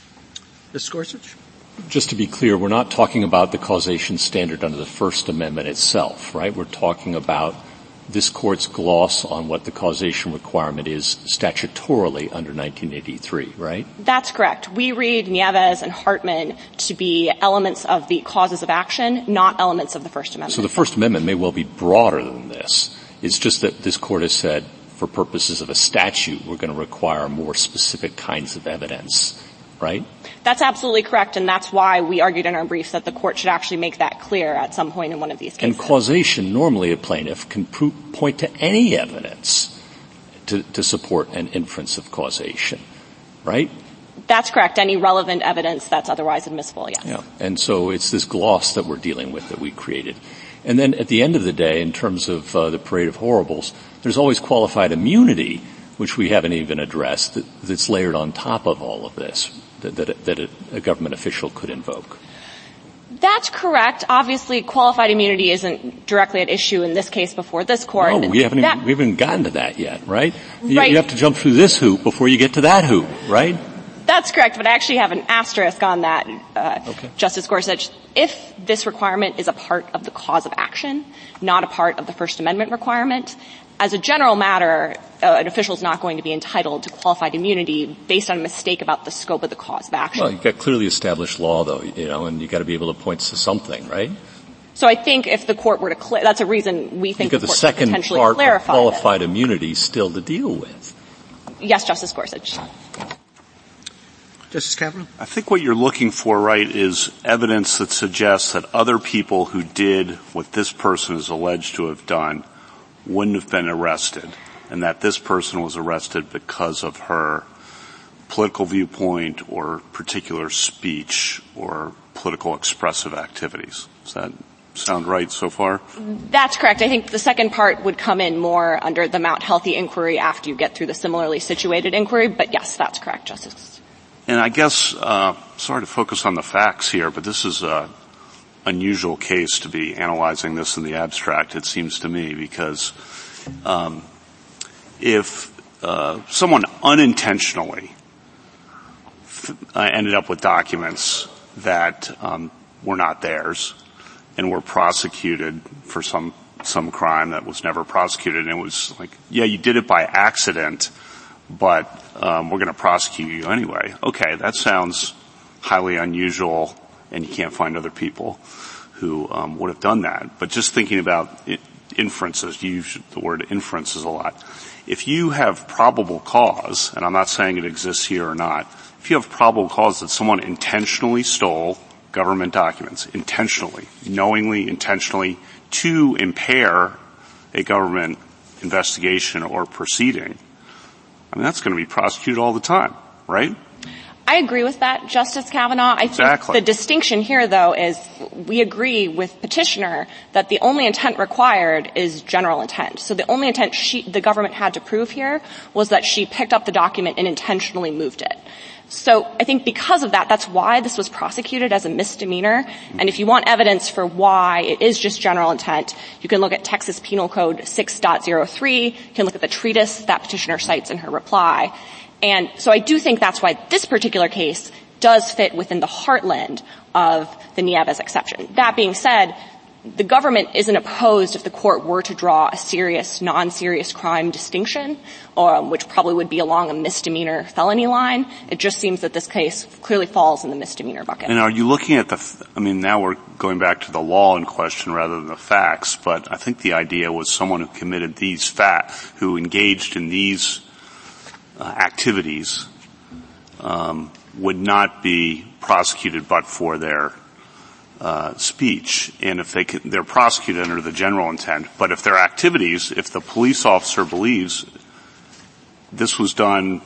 Miz Gorsuch? Just to be clear, we're not talking about the causation standard under the First Amendment itself, right? We're talking about this Court's gloss on what the causation requirement is statutorily under nineteen eighty-three, right? That's correct. We read Nieves and Hartman to be elements of the causes of action, not elements of the First Amendment. So the First Amendment may well be broader than this. It's just that this Court has said, for purposes of a statute, we're going to require more specific kinds of evidence, right? That's absolutely correct, and that's why we argued in our briefs that the Court should actually make that clear at some point in one of these cases. And causation, normally a plaintiff can pro- point to any evidence to, to support an inference of causation, right? That's correct. Any relevant evidence that's otherwise admissible, yes. Yeah. And so it's this gloss that we're dealing with that we created. And then at the end of the day, in terms of uh, the parade of horribles, there's always qualified immunity, which we haven't even addressed, that, that's layered on top of all of this, that, that, that a, a government official could invoke. That's correct. Obviously, qualified immunity isn't directly at issue in this case before this Court. No, we haven't, that, even, we haven't gotten to that yet, right? You, right? You have to jump through this hoop before you get to that hoop, right? That's correct, but I actually have an asterisk on that, uh, okay. Justice Gorsuch. If this requirement is a part of the cause of action, not a part of the First Amendment requirement, as a general matter, uh, an official is not going to be entitled to qualified immunity based on a mistake about the scope of the cause of action. Well, you've got clearly established law, though, you know, and you've got to be able to point to something, right? So I think if the Court were to clear, that's a reason we think you've the got Court the second could potentially part clarify of qualified it. immunity still to deal with. Yes, Justice Gorsuch. Justice Kavanaugh? I think what you're looking for, right, is evidence that suggests that other people who did what this person is alleged to have done wouldn't have been arrested, and that this person was arrested because of her political viewpoint or particular speech or political expressive activities. Does that sound right so far? That's correct. I think the second part would come in more under the Mount Healthy inquiry after you get through the similarly situated inquiry, but yes, that's correct, Justice. And I guess, uh, sorry to focus on the facts here, but this is a unusual case to be analyzing this in the abstract, it seems to me, because um, if uh, someone unintentionally f- uh, ended up with documents that um, were not theirs and were prosecuted for some some crime that was never prosecuted, and it was like, yeah, you did it by accident, but um, we're going to prosecute you anyway. Okay, that sounds highly unusual, and you can't find other people who um, would have done that. But just thinking about it, inferences. You use the word inferences a lot. If you have probable cause, and I'm not saying it exists here or not, if you have probable cause that someone intentionally stole government documents, intentionally, knowingly, intentionally, to impair a government investigation or proceeding, I mean, that's going to be prosecuted all the time, right? I agree with that, Justice Kavanaugh. I exactly. think the distinction here, though, is we agree with petitioner that the only intent required is general intent. So the only intent she, the government had to prove here was that she picked up the document and intentionally moved it. So I think because of that, that's why this was prosecuted as a misdemeanor. And if you want evidence for why it is just general intent, you can look at Texas Penal Code six point oh three. You can look at the treatise that petitioner cites in her reply. And so I do think that's why this particular case does fit within the heartland of the Nieves exception. That being said, the government isn't opposed if the court were to draw a serious, non-serious crime distinction, or, which probably would be along a misdemeanor felony line. It just seems that this case clearly falls in the misdemeanor bucket. And are you looking at the, I mean, now we're going back to the law in question rather than the facts, but I think the idea was someone who committed these facts, who engaged in these uh, activities, um, would not be prosecuted but for their Uh, speech, and if they can, they're prosecuted under the general intent. But if their activities, if the police officer believes this was done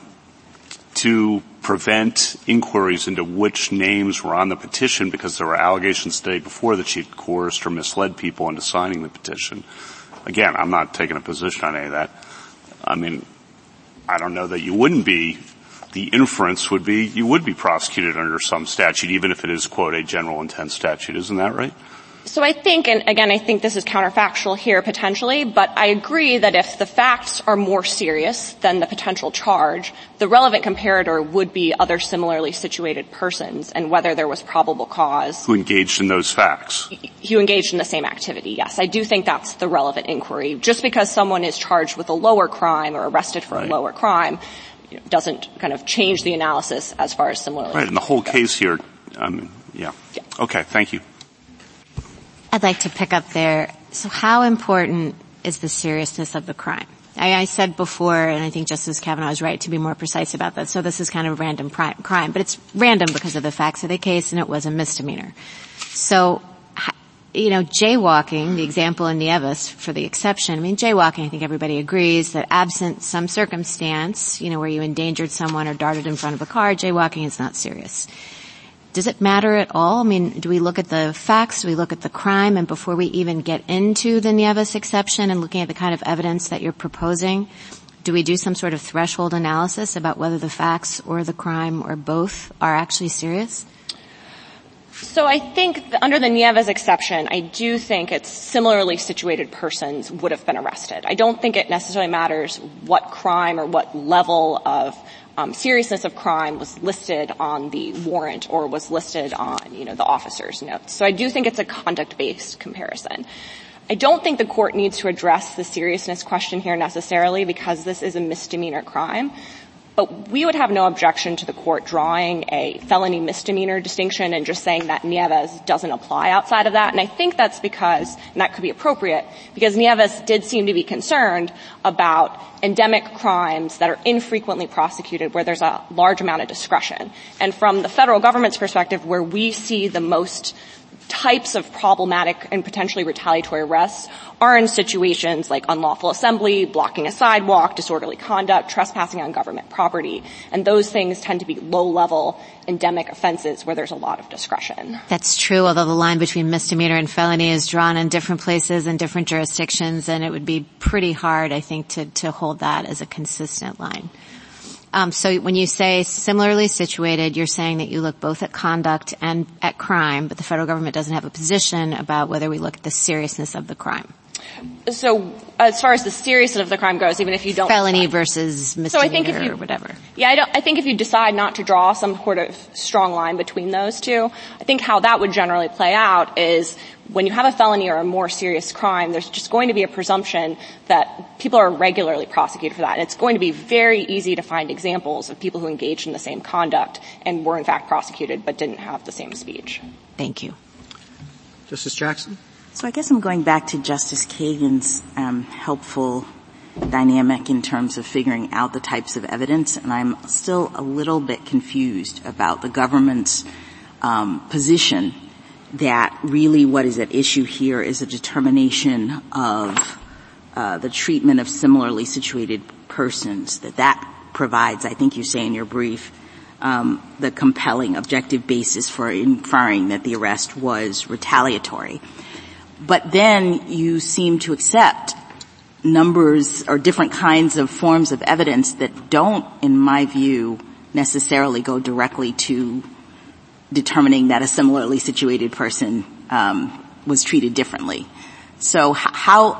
to prevent inquiries into which names were on the petition because there were allegations the day before that she coerced or misled people into signing the petition. Again, I'm not taking a position on any of that. I mean, I don't know that you wouldn't be The inference would be you would be prosecuted under some statute, even if it is, quote, a general intent statute. Isn't that right? So I think, and again, I think this is counterfactual here potentially, but I agree that if the facts are more serious than the potential charge, the relevant comparator would be other similarly situated persons and whether there was probable cause. Who engaged in those facts. Who engaged in the same activity, yes. I do think that's the relevant inquiry. Just because someone is charged with a lower crime or arrested for right. a lower crime doesn't kind of change the analysis as far as similarly. Right, and the whole case here, um, yeah. yeah. Okay, thank you. I'd like to pick up there. So how important is the seriousness of the crime? I, I said before, and I think Justice Kavanaugh is right to be more precise about that, so this is kind of a random pri- crime, but it's random because of the facts of the case, and it was a misdemeanor. So, you know, jaywalking, the example in Nieves for the exception, I mean, jaywalking, I think everybody agrees that absent some circumstance, you know, where you endangered someone or darted in front of a car, jaywalking is not serious. Does it matter at all? I mean, do we look at the facts? Do we look at the crime? And before we even get into the Nieves exception and looking at the kind of evidence that you're proposing, do we do some sort of threshold analysis about whether the facts or the crime or both are actually serious? So I think under the Nieves exception, I do think it's similarly situated persons would have been arrested. I don't think it necessarily matters what crime or what level of um, seriousness of crime was listed on the warrant or was listed on, you know, the officer's notes. So I do think it's a conduct-based comparison. I don't think the court needs to address the seriousness question here necessarily because this is a misdemeanor crime. But we would have no objection to the court drawing a felony misdemeanor distinction and just saying that Nieves doesn't apply outside of that. And I think that's because, and that could be appropriate, because Nieves did seem to be concerned about endemic crimes that are infrequently prosecuted where there's a large amount of discretion. And from the federal government's perspective, where we see the most types of problematic and potentially retaliatory arrests are in situations like unlawful assembly, blocking a sidewalk, disorderly conduct, trespassing on government property. And those things tend to be low-level endemic offenses where there's a lot of discretion. That's true, although the line between misdemeanor and felony is drawn in different places and different jurisdictions, and it would be pretty hard, I think, to, to hold that as a consistent line. Um, so when you say similarly situated, you're saying that you look both at conduct and at crime, but the federal government doesn't have a position about whether we look at the seriousness of the crime. So as far as the seriousness of the crime goes, even if you don't felony decide. versus misdemeanor so I think if you, or whatever. Yeah, I, don't, I think if you decide not to draw some sort of strong line between those two, I think how that would generally play out is when you have a felony or a more serious crime, there's just going to be a presumption that people are regularly prosecuted for that. And it's going to be very easy to find examples of people who engaged in the same conduct and were in fact prosecuted but didn't have the same speech. Thank you. Justice Jackson? So I guess I'm going back to Justice Kagan's um, helpful dynamic in terms of figuring out the types of evidence, and I'm still a little bit confused about the government's um, position that really what is at issue here is a determination of uh, the treatment of similarly situated persons, that that provides, I think you say in your brief, um, the compelling objective basis for inferring that the arrest was retaliatory. But then you seem to accept numbers or different kinds of forms of evidence that don't, in my view, necessarily go directly to determining that a similarly situated person um, was treated differently. So how,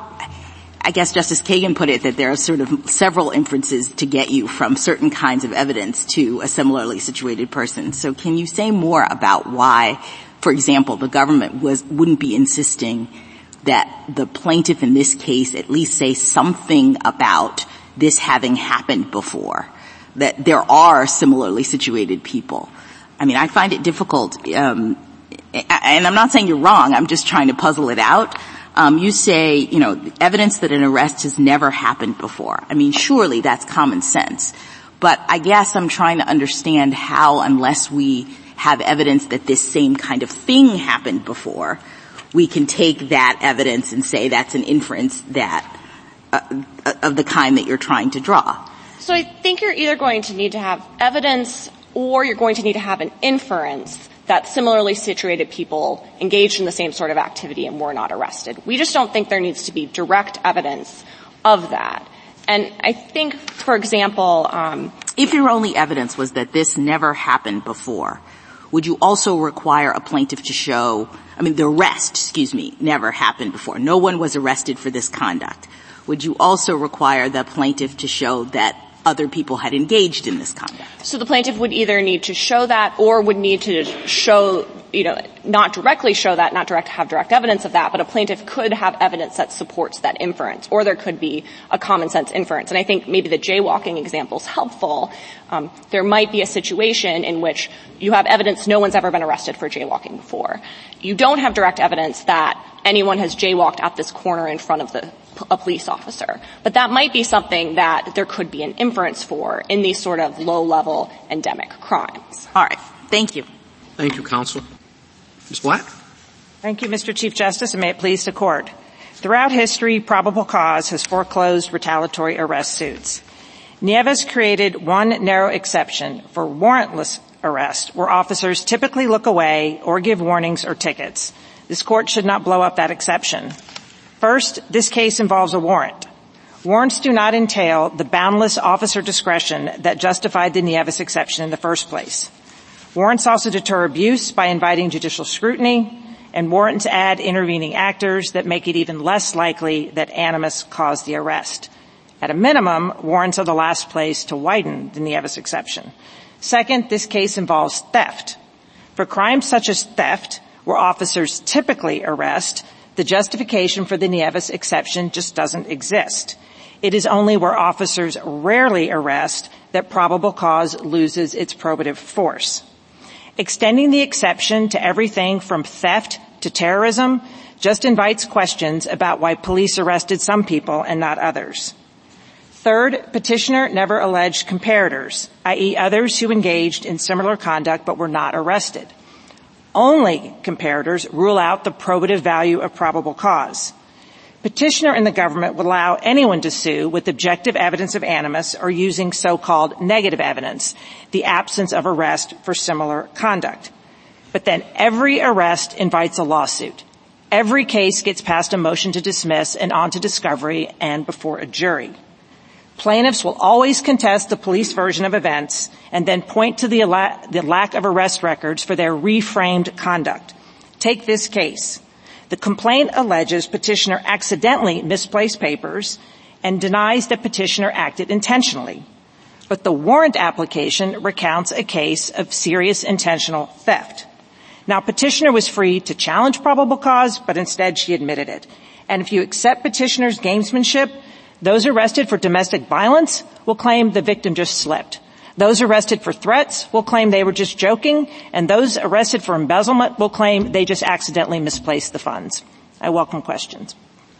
I guess Justice Kagan put it that there are sort of several inferences to get you from certain kinds of evidence to a similarly situated person. So can you say more about why, for example, the government was wouldn't be insisting that the plaintiff in this case at least say something about this having happened before, that there are similarly situated people? I mean, I find it difficult, um, and I'm not saying you're wrong, I'm just trying to puzzle it out. Um, you say, you know, evidence that an arrest has never happened before. I mean, surely that's common sense. But I guess I'm trying to understand how, unless we have evidence that this same kind of thing happened before, we can take that evidence and say that's an inference that uh, of the kind that you're trying to draw. So I think you're either going to need to have evidence or you're going to need to have an inference that similarly situated people engaged in the same sort of activity and were not arrested. We just don't think there needs to be direct evidence of that. And I think, for example, um, if your only evidence was that this never happened before, would you also require a plaintiff to show, I mean, the arrest, excuse me, never happened before. No one was arrested for this conduct. Would you also require the plaintiff to show that other people had engaged in this conduct? So the plaintiff would either need to show that or would need to show, you know, not directly show that, not direct have direct evidence of that, but a plaintiff could have evidence that supports that inference, or there could be a common sense inference. And I think maybe the jaywalking example is helpful. Um, there might be a situation in which you have evidence no one's ever been arrested for jaywalking before. You don't have direct evidence that anyone has jaywalked at this corner in front of the a police officer. But that might be something that there could be an inference for in these sort of low-level endemic crimes. All right. Thank you. Thank you, counsel. Miz Black. Thank you, Mister Chief Justice, and may it please the Court. Throughout history, probable cause has foreclosed retaliatory arrest suits. Nieves created one narrow exception for warrantless arrest, where officers typically look away or give warnings or tickets. This Court should not blow up that exception. First, this case involves a warrant. Warrants do not entail the boundless officer discretion that justified the Nieves exception in the first place. Warrants also deter abuse by inviting judicial scrutiny, and warrants add intervening actors that make it even less likely that animus caused the arrest. At a minimum, warrants are the last place to widen the Nieves exception. Second, this case involves theft. For crimes such as theft, where officers typically arrest, the justification for the Nieves exception just doesn't exist. It is only where officers rarely arrest that probable cause loses its probative force. Extending the exception to everything from theft to terrorism just invites questions about why police arrested some people and not others. Third, petitioner never alleged comparators, that is others who engaged in similar conduct but were not arrested. Only comparators rule out the probative value of probable cause. Petitioner and the government would allow anyone to sue with objective evidence of animus or using so-called negative evidence, the absence of arrest for similar conduct. But then every arrest invites a lawsuit. Every case gets past a motion to dismiss and on to discovery and before a jury. Plaintiffs will always contest the police version of events and then point to the, la- the lack of arrest records for their reframed conduct. Take this case. The complaint alleges petitioner accidentally misplaced papers and denies that petitioner acted intentionally. But the warrant application recounts a case of serious intentional theft. Now, petitioner was free to challenge probable cause, but instead she admitted it. And if you accept petitioner's gamesmanship, those arrested for domestic violence will claim the victim just slipped. Those arrested for threats will claim they were just joking, and those arrested for embezzlement will claim they just accidentally misplaced the funds. I welcome questions.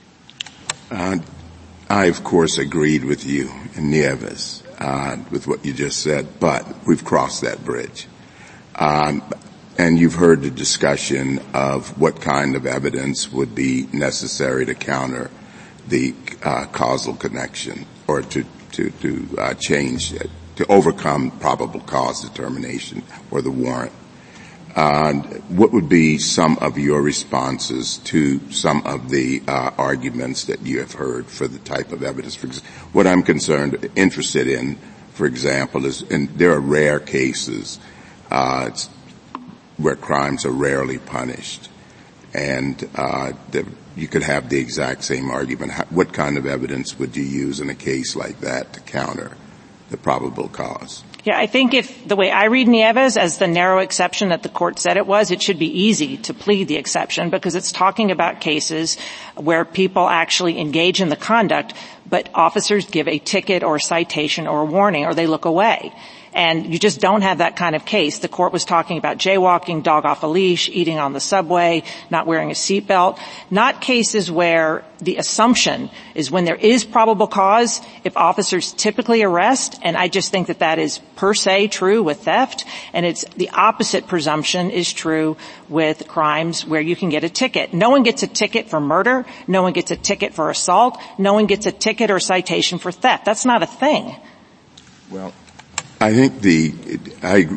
Uh, I, of course, agreed with you in Nieves, uh, with what you just said, but we've crossed that bridge. Um, and you've heard the discussion of what kind of evidence would be necessary to counter the uh, causal connection or to, to, to uh, change it, to overcome probable cause determination or the warrant. Uh, what would be some of your responses to some of the uh, arguments that you have heard for the type of evidence? For example, what I'm concerned, interested in, for example, is, and there are rare cases uh, where crimes are rarely punished, and uh, the, you could have the exact same argument. How, what kind of evidence would you use in a case like that to counter the probable cause? Yeah, I think if the way I read Nieves as the narrow exception that the court said it was, it should be easy to plead the exception because it's talking about cases where people actually engage in the conduct, but officers give a ticket or a citation or a warning or they look away. And you just don't have that kind of case. The court was talking about jaywalking, dog off a leash, eating on the subway, not wearing a seatbelt, not cases where the assumption is when there is probable cause, if officers typically arrest, and I just think that that is per se true with theft, and it's the opposite presumption is true with crimes where you can get a ticket. No one gets a ticket for murder. No one gets a ticket for assault. No one gets a ticket or citation for theft. That's not a thing. Well, I think the, I,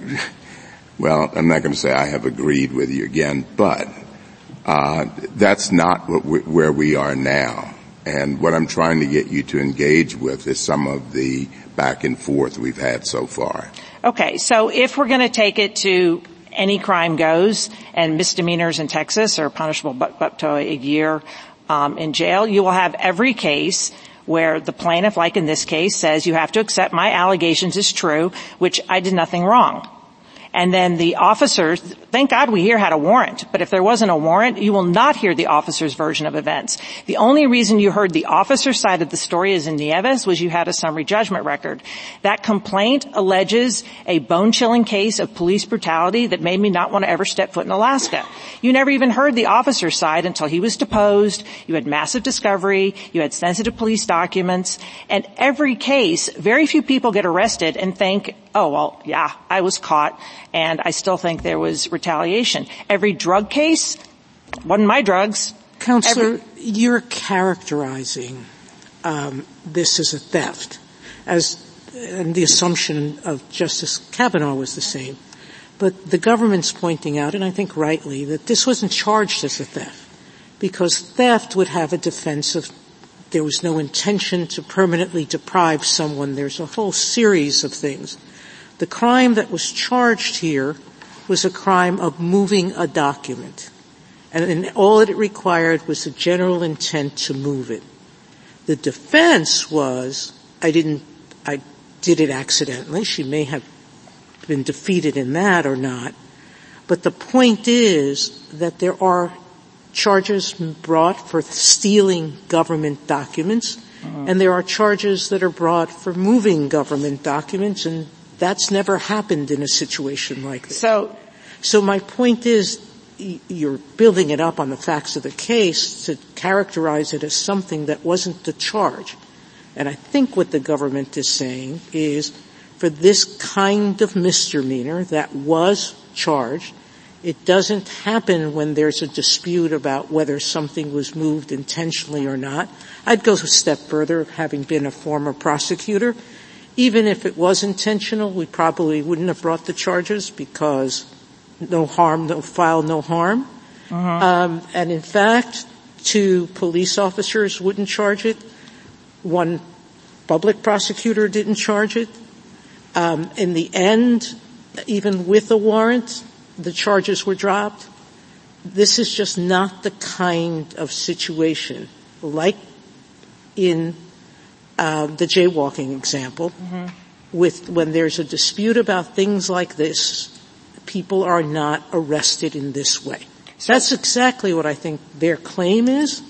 well, I'm not going to say I have agreed with you again, but uh, that's not what we, where we are now. And what I'm trying to get you to engage with is some of the back and forth we've had so far. Okay, so if we're going to take it to any crime goes, and misdemeanors in Texas are punishable up to a year um, in jail, you will have every case where the plaintiff, like in this case, says you have to accept my allegations as true, which I did nothing wrong. And then the officers, thank God we here had a warrant, but if there wasn't a warrant, you will not hear the officer's version of events. The only reason you heard the officer's side of the story as in Nieves was you had a summary judgment record. That complaint alleges a bone-chilling case of police brutality that made me not want to ever step foot in Alaska. You never even heard the officer's side until he was deposed. You had massive discovery. You had sensitive police documents. And every case, very few people get arrested and think, oh, well, yeah, I was caught, and I still think there was retaliation. Every drug case, wasn't my drugs. Counselor, Every- you're characterizing um, this as a theft, as and the assumption of Justice Kavanaugh was the same. But the government's pointing out, and I think rightly, that this wasn't charged as a theft, because theft would have a defense of there was no intention to permanently deprive someone. There's a whole series of things. The crime that was charged here was a crime of moving a document. And, and all it required was a general intent to move it. The defense was, I didn't, I did it accidentally. She may have been defeated in that or not. But the point is that there are charges brought for stealing government documents, uh-huh. and there are charges that are brought for moving government documents, and that's never happened in a situation like this. So, so my point is, you're building it up on the facts of the case to characterize it as something that wasn't the charge. And I think what the government is saying is, for this kind of misdemeanor that was charged, it doesn't happen when there's a dispute about whether something was moved intentionally or not. I'd go a step further, having been a former prosecutor. Even if it was intentional, we probably wouldn't have brought the charges because no harm, no foul, no harm. Uh-huh. Um, and in fact, two police officers wouldn't charge it. One public prosecutor didn't charge it. Um, in the end, even with a warrant, the charges were dropped. This is just not the kind of situation like in uh, the jaywalking example, mm-hmm. with when there's a dispute about things like this, people are not arrested in this way. So that's exactly what I think their claim is,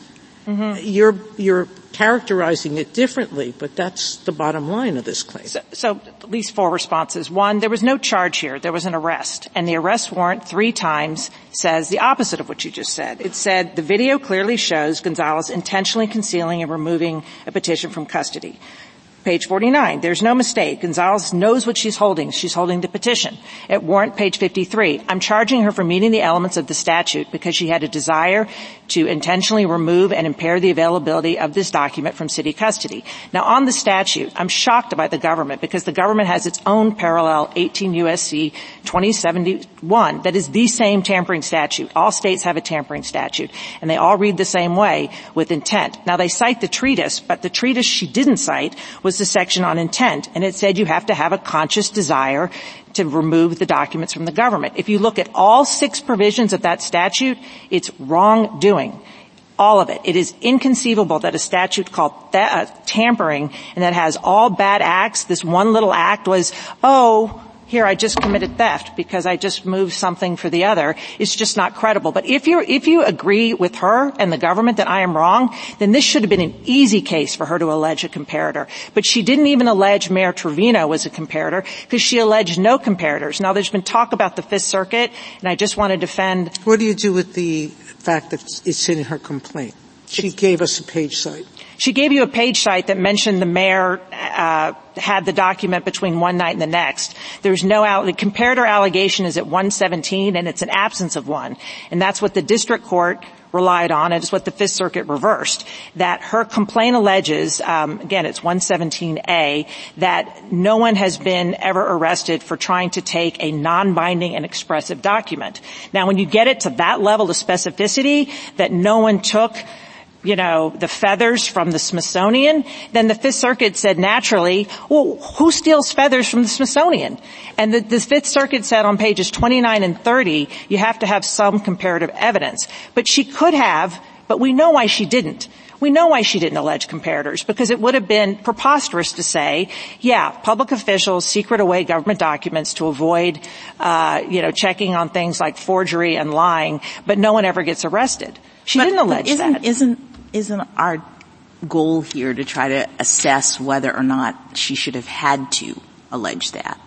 Mm-hmm. You're, you're characterizing it differently, but that's the bottom line of this claim. So, so at least four responses. One, there was no charge here. There was an arrest. And the arrest warrant three times says the opposite of what you just said. It said the video clearly shows Gonzalez intentionally concealing and removing a petition from custody. Page forty-nine, there's no mistake. Gonzalez knows what she's holding. She's holding the petition. At warrant page fifty-three, I'm charging her for meeting the elements of the statute because she had a desire to intentionally remove and impair the availability of this document from city custody. Now, on the statute, I'm shocked by the government because the government has its own parallel eighteen U S C twenty seventy-one that is the same tampering statute. All states have a tampering statute, and they all read the same way with intent. Now, they cite the treatise, but the treatise she didn't cite was the section on intent, and it said you have to have a conscious desire to remove the documents from the government. If you look at all six provisions of that statute, it's wrongdoing. All of it. It is inconceivable that a statute called th- uh, tampering and that has all bad acts, this one little act was, oh, here I just committed theft because I just moved something for the other. It's just not credible. But if you if you agree with her and the government that I am wrong, then this should have been an easy case for her to allege a comparator. But she didn't even allege Mayor Trevino was a comparator because she alleged no comparators. Now, there's been talk about the Fifth Circuit, and I just want to defend. What do you do with the fact that it's in her complaint? She gave us a page cite. She gave you a page cite that mentioned the mayor uh had the document between one night and the next. There's no al- the comparator allegation is at one seventeen, and it's an absence of one. And that's what the district court relied on, and it's what the Fifth Circuit reversed. That her complaint alleges, um, again, it's one seventeen A, that no one has been ever arrested for trying to take a non-binding and expressive document. Now, when you get it to that level of specificity, that no one took you know, the feathers from the Smithsonian, then the Fifth Circuit said naturally, well, who steals feathers from the Smithsonian? And the, the Fifth Circuit said on pages twenty-nine and thirty, you have to have some comparative evidence. But she could have, but we know why she didn't. We know why she didn't allege comparators, because it would have been preposterous to say, yeah, public officials secret away government documents to avoid, uh, you know, checking on things like forgery and lying, but no one ever gets arrested. She but, didn't allege but isn't, that. Isn't, isn't our goal here to try to assess whether or not she should have had to allege that?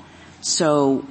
So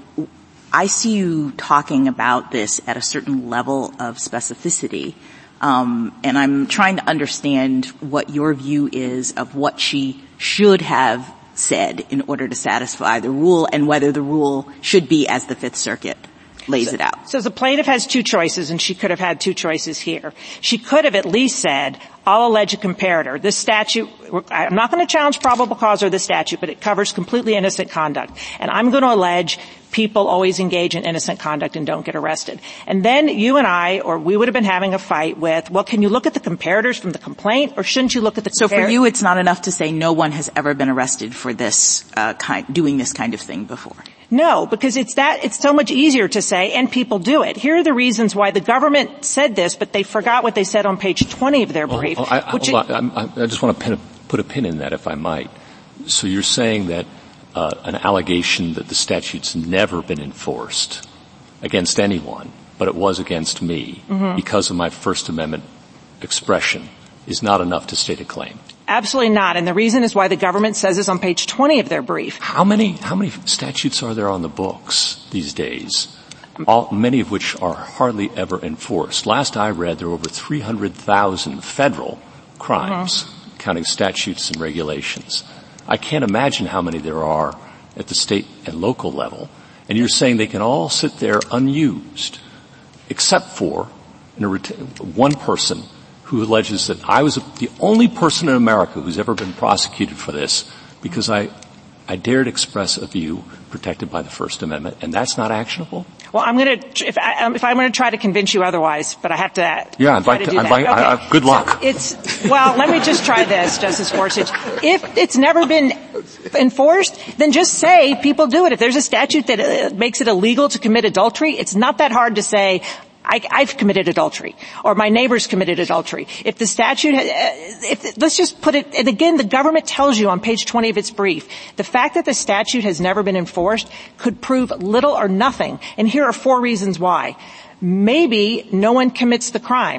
I see you talking about this at a certain level of specificity, um, and I'm trying to understand what your view is of what she should have said in order to satisfy the rule, and whether the rule should be as the Fifth Circuit lays so, it out. So the plaintiff has two choices, and she could have had two choices here. She could have at least said, I'll allege a comparator. This statute, I'm not going to challenge probable cause or the statute, but it covers completely innocent conduct. And I'm going to allege people always engage in innocent conduct and don't get arrested. And then you and I, or we would have been having a fight with, well, can you look at the comparators from the complaint, or shouldn't you look at the So compar- for you, it's not enough to say no one has ever been arrested for this, uh, kind, doing this kind of thing before? No, because it's that, it's so much easier to say, and people do it. Here are the reasons why the government said this, but they forgot what they said on page twenty of their brief. Oh, oh, I, which hold on. I, I just want to pin, put a pin in that, if I might. So you're saying that uh, an allegation that the statute's never been enforced against anyone, but it was against me mm-hmm. because of my First Amendment expression is not enough to state a claim? Absolutely not. And the reason is why the government says this on page twenty of their brief. How many, how many statutes are there on the books these days? All, many of which are hardly ever enforced. Last I read, there were over three hundred thousand federal crimes, mm-hmm. counting statutes and regulations. I can't imagine how many there are at the state and local level. And you're saying they can all sit there unused, except for in a reta- one person who alleges that I was the only person in America who's ever been prosecuted for this because I, I dared express a view protected by the First Amendment, and that's not actionable? Well, I'm going to, if, I, um, if I'm going to try to convince you otherwise, but I have to. Yeah, I'd like to. I'd like, okay. I, I, good luck. So it's well. Let me just try this, Justice Gorsuch. If it's never been enforced, then just say people do it. If there's a statute that uh, makes it illegal to commit adultery, it's not that hard to say, I, I've committed adultery, or my neighbor's committed adultery. If the statute, uh, if, let's just put it, and again, the government tells you on page twenty of its brief, the fact that the statute has never been enforced could prove little or nothing. And here are four reasons why. Maybe no one commits the crime.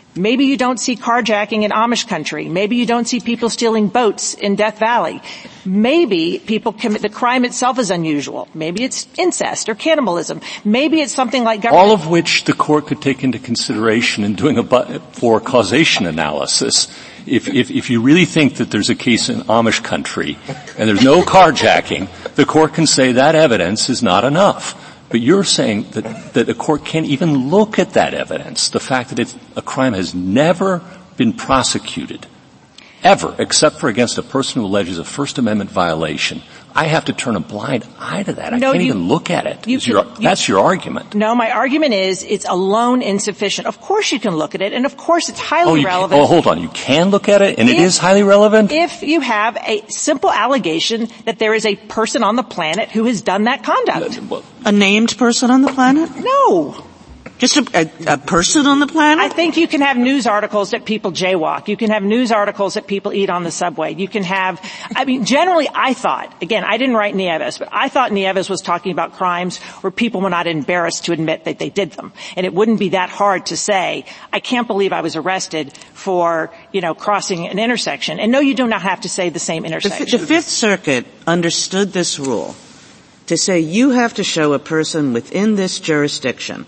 Maybe you don't see carjacking in Amish country. Maybe you don't see people stealing boats in Death Valley. Maybe people commit, the crime itself is unusual. Maybe it's incest or cannibalism. Maybe it's something like government. All of which the court could take into consideration in doing a but for causation analysis. If, if, if you really think that there's a case in Amish country and there's no carjacking, the court can say that evidence is not enough. But you're saying that, that a court can't even look at that evidence, the fact that it's, a crime has never been prosecuted, ever, except for against a person who alleges a First Amendment violation. I have to turn a blind eye to that. I no, can't you, even look at it. You, your, you, that's your argument. No, my argument is it's alone insufficient. Of course you can look at it, and of course it's highly oh, you relevant. Can, oh, hold on. You can look at it, and if, it is highly relevant? If you have a simple allegation that there is a person on the planet who has done that conduct. A named person on the planet? No. Just a, a, a person on the planet? I think you can have news articles that people jaywalk. You can have news articles that people eat on the subway. You can have, I mean, generally I thought, again, I didn't write Nieves, but I thought Nieves was talking about crimes where people were not embarrassed to admit that they did them. And it wouldn't be that hard to say, I can't believe I was arrested for, you know, crossing an intersection. And no, you do not have to say the same intersection. The, the Fifth Circuit understood this rule to say you have to show a person within this jurisdiction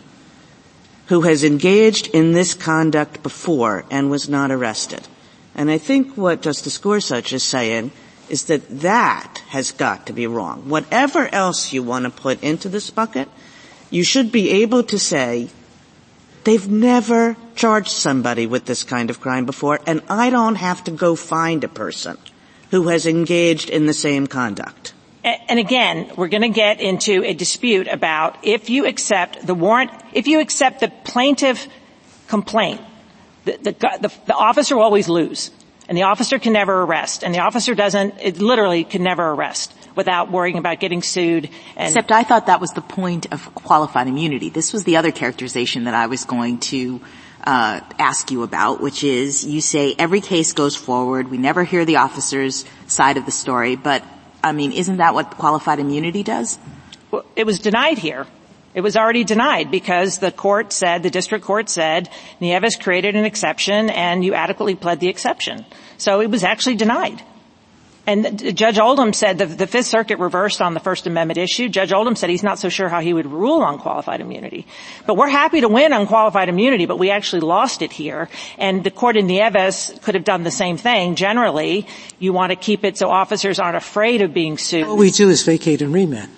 who has engaged in this conduct before and was not arrested. And I think what Justice Gorsuch is saying is that that has got to be wrong. Whatever else you want to put into this bucket, you should be able to say, they've never charged somebody with this kind of crime before, and I don't have to go find a person who has engaged in the same conduct. And again, we're going to get into a dispute about if you accept the warrant, if you accept the plaintiff complaint, the, the, the, the officer will always lose. And the officer can never arrest. And the officer doesn't, it literally can never arrest without worrying about getting sued. And Except I thought that was the point of qualified immunity. This was the other characterization that I was going to uh ask you about, which is you say every case goes forward. We never hear the officer's side of the story, but I mean, isn't that what qualified immunity does? Well, it was denied here. It was already denied because the court said, the district court said, Nieves created an exception and you adequately pled the exception. So it was actually denied. And Judge Oldham said the, the Fifth Circuit reversed on the First Amendment issue. Judge Oldham said he's not so sure how he would rule on qualified immunity. But we're happy to win on qualified immunity, but we actually lost it here. And the court in Nieves could have done the same thing. Generally, you want to keep it so officers aren't afraid of being sued. All we do is vacate and remand.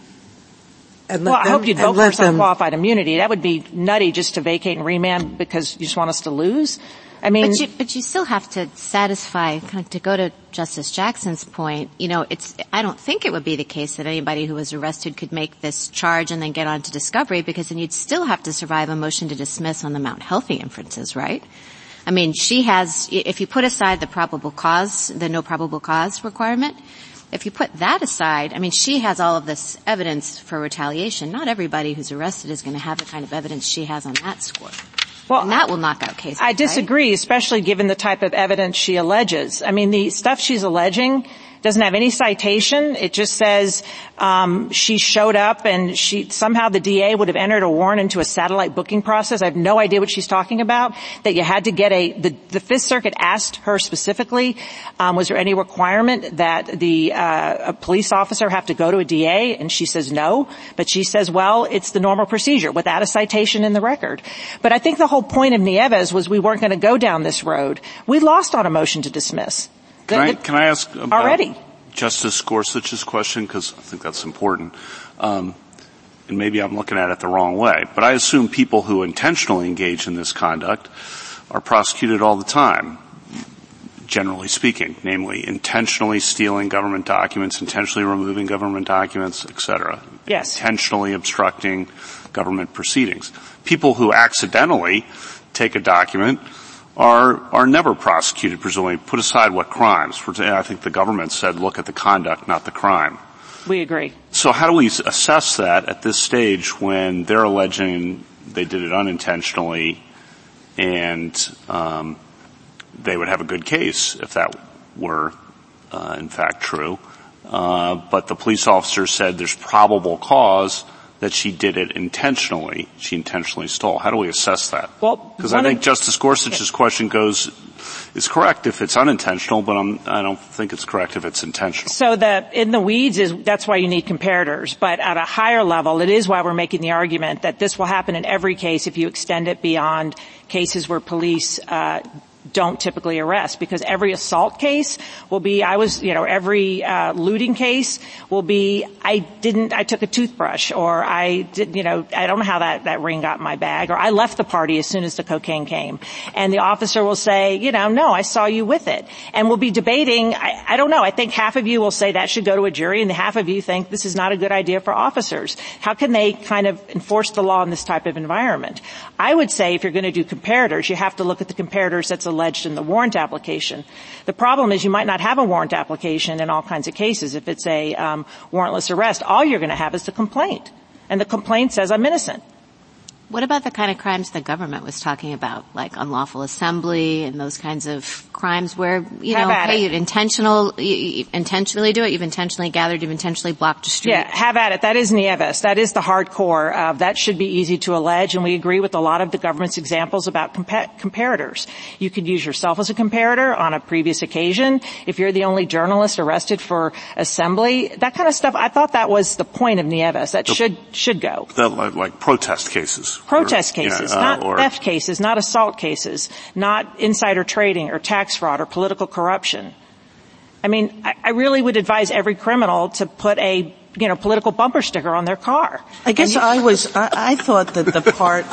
And well, I them, hope you'd vote for them... on qualified immunity. That would be nutty just to vacate and remand because you just want us to lose. I mean, but you, but you still have to satisfy, kind of to go to Justice Jackson's point, you know, it's, I don't think it would be the case that anybody who was arrested could make this charge and then get on to discovery because then you'd still have to survive a motion to dismiss on the Mount Healthy inferences, right? I mean, she has, if you put aside the probable cause, the no probable cause requirement, if you put that aside, I mean, she has all of this evidence for retaliation. Not everybody who's arrested is going to have the kind of evidence she has on that score. Well, and that will knock out cases. I disagree, right? Especially given the type of evidence she alleges. I mean, the stuff she's alleging doesn't have any citation. It just says um she showed up and she somehow the D A would have entered a warrant into a satellite booking process. I have no idea what she's talking about. That you had to get a the, the Fifth Circuit asked her specifically, um, was there any requirement that the uh a police officer have to go to a D A? And she says no. But she says, well, it's the normal procedure without a citation in the record. But I think the whole point of Nieves was we weren't going to go down this road. We lost on a motion to dismiss. Can I, can I ask about already? Justice Gorsuch's question? Because I think that's important. Um, and maybe I'm looking at it the wrong way. But I assume people who intentionally engage in this conduct are prosecuted all the time, generally speaking, namely intentionally stealing government documents, intentionally removing government documents, et cetera. Yes. Intentionally obstructing government proceedings. People who accidentally take a document are are never prosecuted, presumably. Put aside what crimes. For, I think the government said, look at the conduct, not the crime. We agree. So how do we assess that at this stage when they're alleging they did it unintentionally and um, they would have a good case if that were uh, in fact true, uh, but the police officer said there's probable cause that she did it intentionally, she intentionally stole? How do we assess that? Well, because I think Justice Gorsuch's question goes, is correct if it's unintentional, but I'm, I don't think it's correct if it's intentional. So the, in the weeds is, that's why you need comparators. But at a higher level, it is why we're making the argument that this will happen in every case if you extend it beyond cases where police, uh, don't typically arrest, because every assault case will be, I was, you know, every uh, looting case will be, I didn't, I took a toothbrush, or I did, you know, I don't know how that, that ring got in my bag, or I left the party as soon as the cocaine came. And the officer will say, you know, no, I saw you with it. And we'll be debating, I, I don't know, I think half of you will say that should go to a jury, and half of you think this is not a good idea for officers. How can they kind of enforce the law in this type of environment? I would say if you're going to do comparators, you have to look at the comparators that's alleged in the warrant application. The problem is you might not have a warrant application in all kinds of cases. If it's a um, warrantless arrest, all you're going to have is the complaint. And the complaint says, I'm innocent. What about the kind of crimes the government was talking about, like unlawful assembly and those kinds of crimes where, you know, hey, you'd intentional, you, you intentionally do it, you've intentionally gathered, you've intentionally blocked a street? Yeah, have at it. That is Nieves. That is the hardcore. Uh, that should be easy to allege, and we agree with a lot of the government's examples about compa- comparators. You could use yourself as a comparator on a previous occasion. If you're the only journalist arrested for assembly, that kind of stuff, I thought that was the point of Nieves. That the, should should go. The, like, like protest cases. Protest cases, yeah, uh, not or, theft cases, not assault cases, not insider trading or tax fraud or political corruption. I mean, I, I really would advise every criminal to put a, you know, political bumper sticker on their car. I guess you, I was, I, I thought that the part,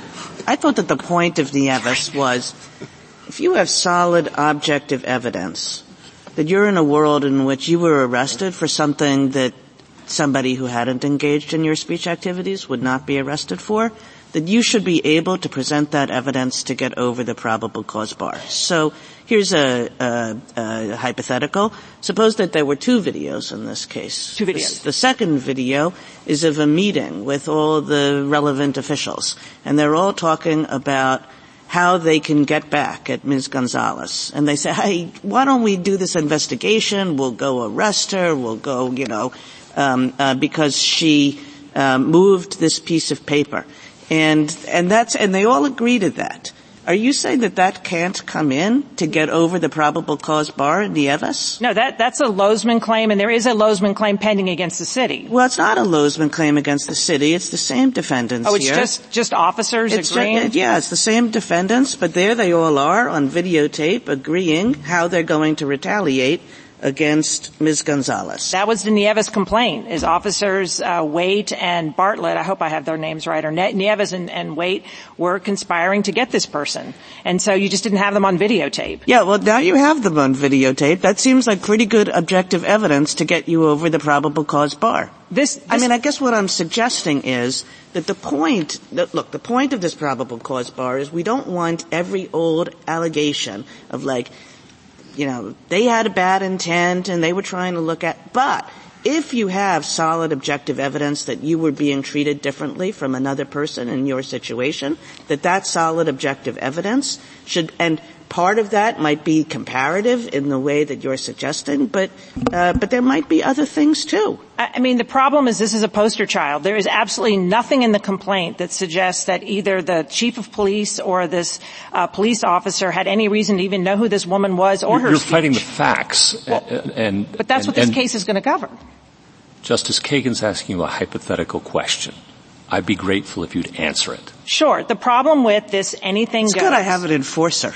I thought that the point of Nieves was, if you have solid objective evidence that you're in a world in which you were arrested for something that somebody who hadn't engaged in your speech activities would not be arrested for, that you should be able to present that evidence to get over the probable cause bar. So here's a, a, a hypothetical. Suppose that there were two videos in this case. Two videos. The, the second video is of a meeting with all the relevant officials, and they're all talking about how they can get back at Miz Gonzalez. And they say, hey, why don't we do this investigation? We'll go arrest her. We'll go, you know, um, uh, because she uh, moved this piece of paper. And, and that's, and they all agree to that. Are you saying that that can't come in to get over the probable cause bar in Nieves? No, that, that's a Lozman claim, and there is a Lozman claim pending against the city. Well, it's not a Lozman claim against the city. It's the same defendants here. Oh, it's here. just, just officers it's agreeing? Just, yeah, it's the same defendants, but there they all are on videotape agreeing how they're going to retaliate against Miz Gonzalez. That was the Nieves complaint, is officers uh, Waite and Bartlett, I hope I have their names right, or Nieves and, and Waite were conspiring to get this person. And so you just didn't have them on videotape. Yeah, well, now you have them on videotape. That seems like pretty good objective evidence to get you over the probable cause bar. This, this I mean, I guess what I'm suggesting is that the point, that, look, the point of this probable cause bar is we don't want every old allegation of like, you know, they had a bad intent and they were trying to look at, but if you have solid objective evidence that you were being treated differently from another person in your situation, that that solid objective evidence should, and part of that might be comparative in the way that you're suggesting, but, uh, but there might be other things too. I mean, the problem is this is a poster child. There is absolutely nothing in the complaint that suggests that either the chief of police or this uh, police officer had any reason to even know who this woman was or you're, her You're speech. fighting the facts. Well, and, and But that's and, what this and case is going to govern. Justice Kagan's asking you a hypothetical question. I'd be grateful if you'd answer it. Sure. The problem with this anything it's goes. It's good I have an enforcer.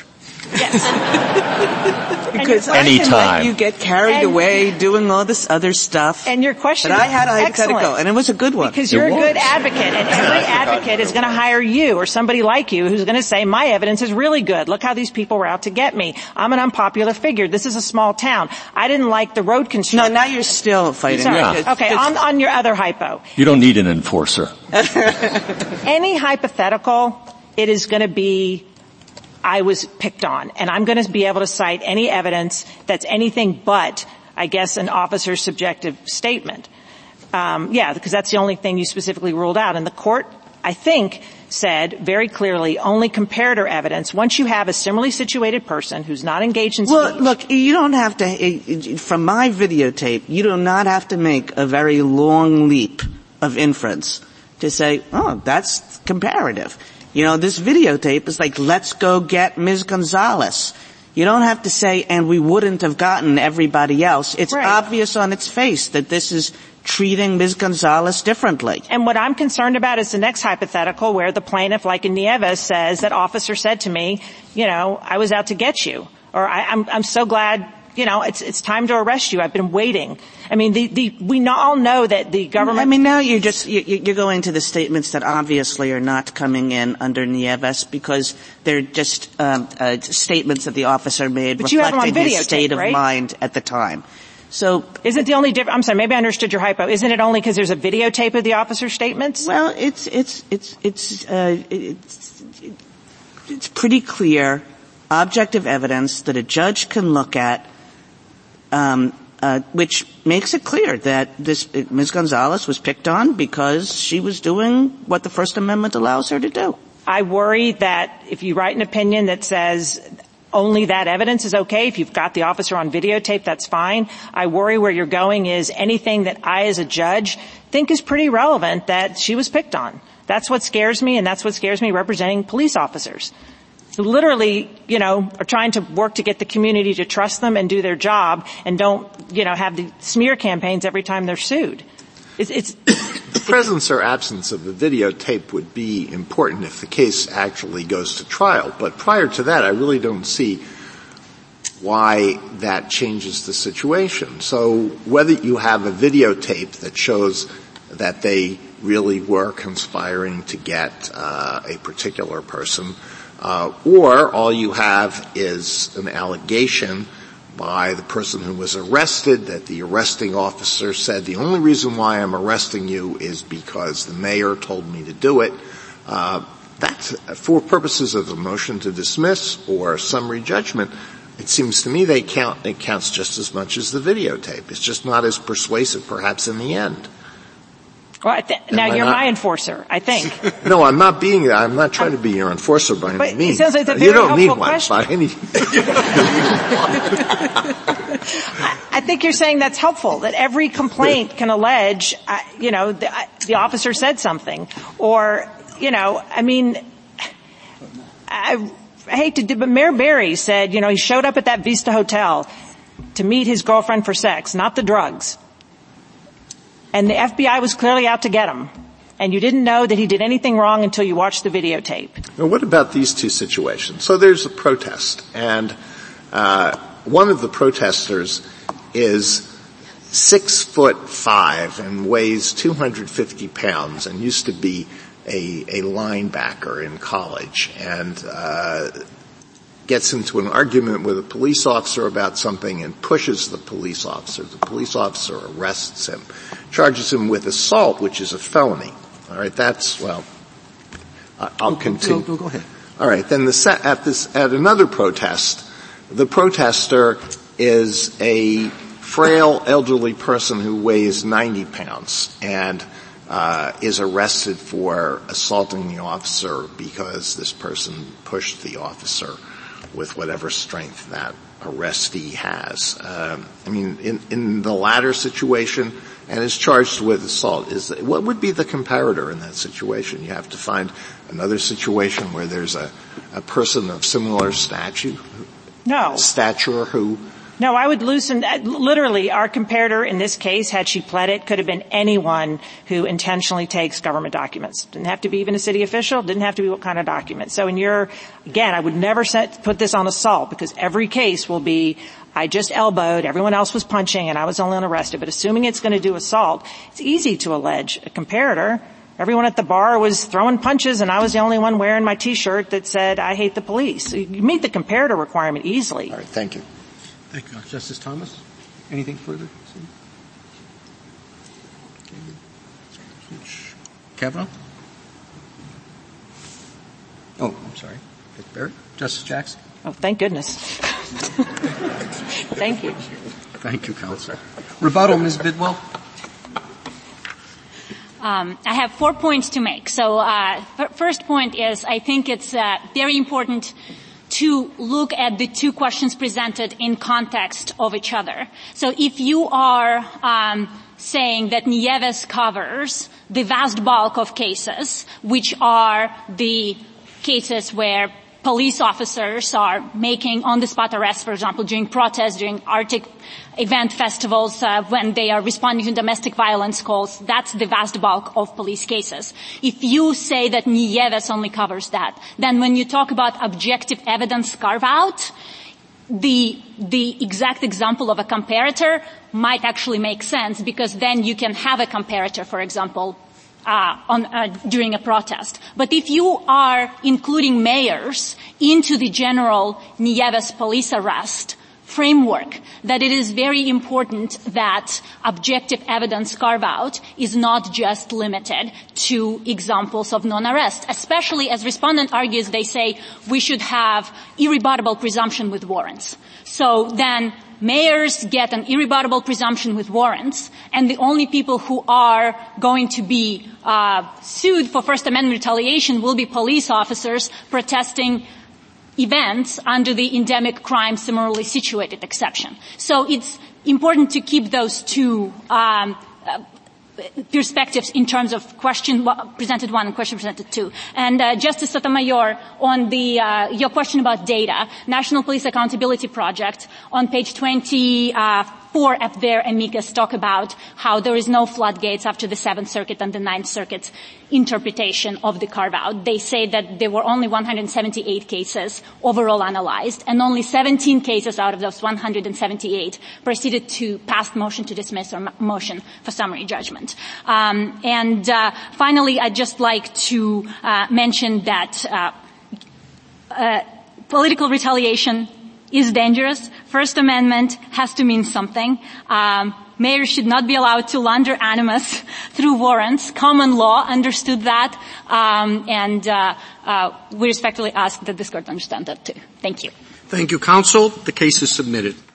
Yes. Because I Anytime. can let you get carried and, away doing all this other stuff. And your question but I had a excellent, hypothetical, and it was a good one. Because you're it a was. good advocate, and every advocate is going to hire you or somebody like you who's going to say, my evidence is really good. Look how these people were out to get me. I'm an unpopular figure. This is a small town. I didn't like the road construction. No, now you're still fighting. Sorry. Yeah. Okay, on, on your other hypo. You don't need an enforcer. Any hypothetical, it is going to be I was picked on, and I'm going to be able to cite any evidence that's anything but, I guess, an officer's subjective statement. Um, yeah, because that's the only thing you specifically ruled out. And the court, I think, said very clearly only comparator evidence. Once you have a similarly situated person who's not engaged in speech. Well, look, you don't have to, from my videotape, you do not have to make a very long leap of inference to say, oh, that's comparative. You know, this videotape is like, let's go get Miz Gonzalez. You don't have to say, and we wouldn't have gotten everybody else. It's right. obvious on its face that this is treating Miz Gonzalez differently. And what I'm concerned about is the next hypothetical where the plaintiff, like in Nieves, says that officer said to me, you know, I was out to get you. Or I, I'm, I'm so glad, you know, it's, it's time to arrest you. I've been waiting. I mean, the, the, we all know that the government. I mean, now you're just, you, you're going to the statements that obviously are not coming in under Nieves because they're just, um, uh, statements that the officer made but reflecting his videotape, state of right? mind at the time. So. Isn't the only difference, I'm sorry, maybe I understood your hypo. Isn't it only because there's a videotape of the officer's statements? Well, it's, it's, it's, it's, uh, it's, it's pretty clear, objective evidence that a judge can look at, um, uh, which makes it clear that this, Miz Gonzalez was picked on because she was doing what the First Amendment allows her to do. I worry that if you write an opinion that says only that evidence is okay, if you've got the officer on videotape, that's fine. I worry where you're going is anything that I as a judge think is pretty relevant that she was picked on. That's what scares me, and that's what scares me representing police officers. Who literally, you know, are trying to work to get the community to trust them and do their job and don't, you know, have the smear campaigns every time they're sued. It's, it's the presence or absence of the videotape would be important if the case actually goes to trial. But prior to that, I really don't see why that changes the situation. So whether you have a videotape that shows that they really were conspiring to get uh, a particular person, Uh, or all you have is an allegation by the person who was arrested that the arresting officer said the only reason why I'm arresting you is because the mayor told me to do it. Uh, that's for purposes of a motion to dismiss or summary judgment. It seems to me they count, it counts just as much as the videotape. It's just not as persuasive perhaps in the end. Well, I th- now you're not? my enforcer, I think. No, I'm not being. I'm not trying to be your enforcer by but any means. It sounds like it's a very you don't need helpful one question. by any. I think you're saying that's helpful. That every complaint can allege, uh, you know, the, uh, the officer said something, or you know, I mean, I, I hate to do, but Mayor Barry said, you know, he showed up at that Vista Hotel to meet his girlfriend for sex, not the drugs. And the F B I was clearly out to get him. And you didn't know that he did anything wrong until you watched the videotape. Now, what about these two situations? So there's a protest, and uh one of the protesters is six foot five and weighs two hundred fifty pounds and used to be a, a linebacker in college, and uh gets into an argument with a police officer about something and pushes the police officer. The police officer arrests him, charges him with assault, which is a felony. All right, that's, well, I'll continue. Go, go, go ahead. All right, then the set, at this, at another protest, the protester is a frail elderly person who weighs ninety pounds and uh is arrested for assaulting the officer because this person pushed the officer with whatever strength that arrestee has. Um, I mean, in, in the latter situation, and is charged with assault, is what would be the comparator in that situation? You have to find another situation where there's a, a person of similar stature, no. stature who. No, I would loosen, literally, our comparator in this case, had she pled it, could have been anyone who intentionally takes government documents. Didn't have to be even a city official, didn't have to be what kind of document. So in your, again, I would never set, put this on assault, because every case will be, I just elbowed, everyone else was punching, and I was only arrested. But assuming it's going to do assault, it's easy to allege a comparator. Everyone at the bar was throwing punches, and I was the only one wearing my T-shirt that said, I hate the police. So you meet the comparator requirement easily. All right, thank you. Thank you. Justice Thomas, anything further? Kavanaugh? Oh, I'm sorry. Barrett? Justice Jackson? Oh, thank goodness. Thank you. Thank you, Counselor. Rebuttal, Miz Bidwell. Um, I have four points to make. So, uh, f- first point is I think it's uh, very important to look at the two questions presented in context of each other. So if you are um, saying that Nieves covers the vast bulk of cases, which are the cases where police officers are making on-the-spot arrests, for example, during protests, during Arctic event festivals, uh, when they are responding to domestic violence calls. That's the vast bulk of police cases. If you say that Nieves only covers that, then when you talk about objective evidence carve-out, the, the exact example of a comparator might actually make sense, because then you can have a comparator, for example, Uh, on, uh, during a protest. But if you are including mayors into the general Nieves police arrest framework, that it is very important that objective evidence carve-out is not just limited to examples of non-arrest. Especially, as respondent argues, they say we should have irrebuttable presumption with warrants. So then mayors get an irrebuttable presumption with warrants, and the only people who are going to be uh, sued for First Amendment retaliation will be police officers protesting events under the endemic crime similarly situated exception. So it's important to keep those two um, uh, perspectives in terms of question presented one and question presented two. And uh, Justice Sotomayor, on the uh, your question about data, National Police Accountability Project, on page twenty-four of their amicus talk about how there is no floodgates after the Seventh Circuit and the Ninth Circuit's interpretation of the carve-out. They say that there were only one hundred seventy-eight cases overall analyzed, and only seventeen cases out of those one hundred seventy-eight proceeded to past motion to dismiss or m- motion for summary judgment. Um, and uh, finally, I'd just like to uh, mention that uh, uh, political retaliation is dangerous. First Amendment has to mean something. Um, mayors should not be allowed to launder animus through warrants. Common law understood that, um, and uh, uh, we respectfully ask that this court understand that too. Thank you. Thank you, counsel. The case is submitted.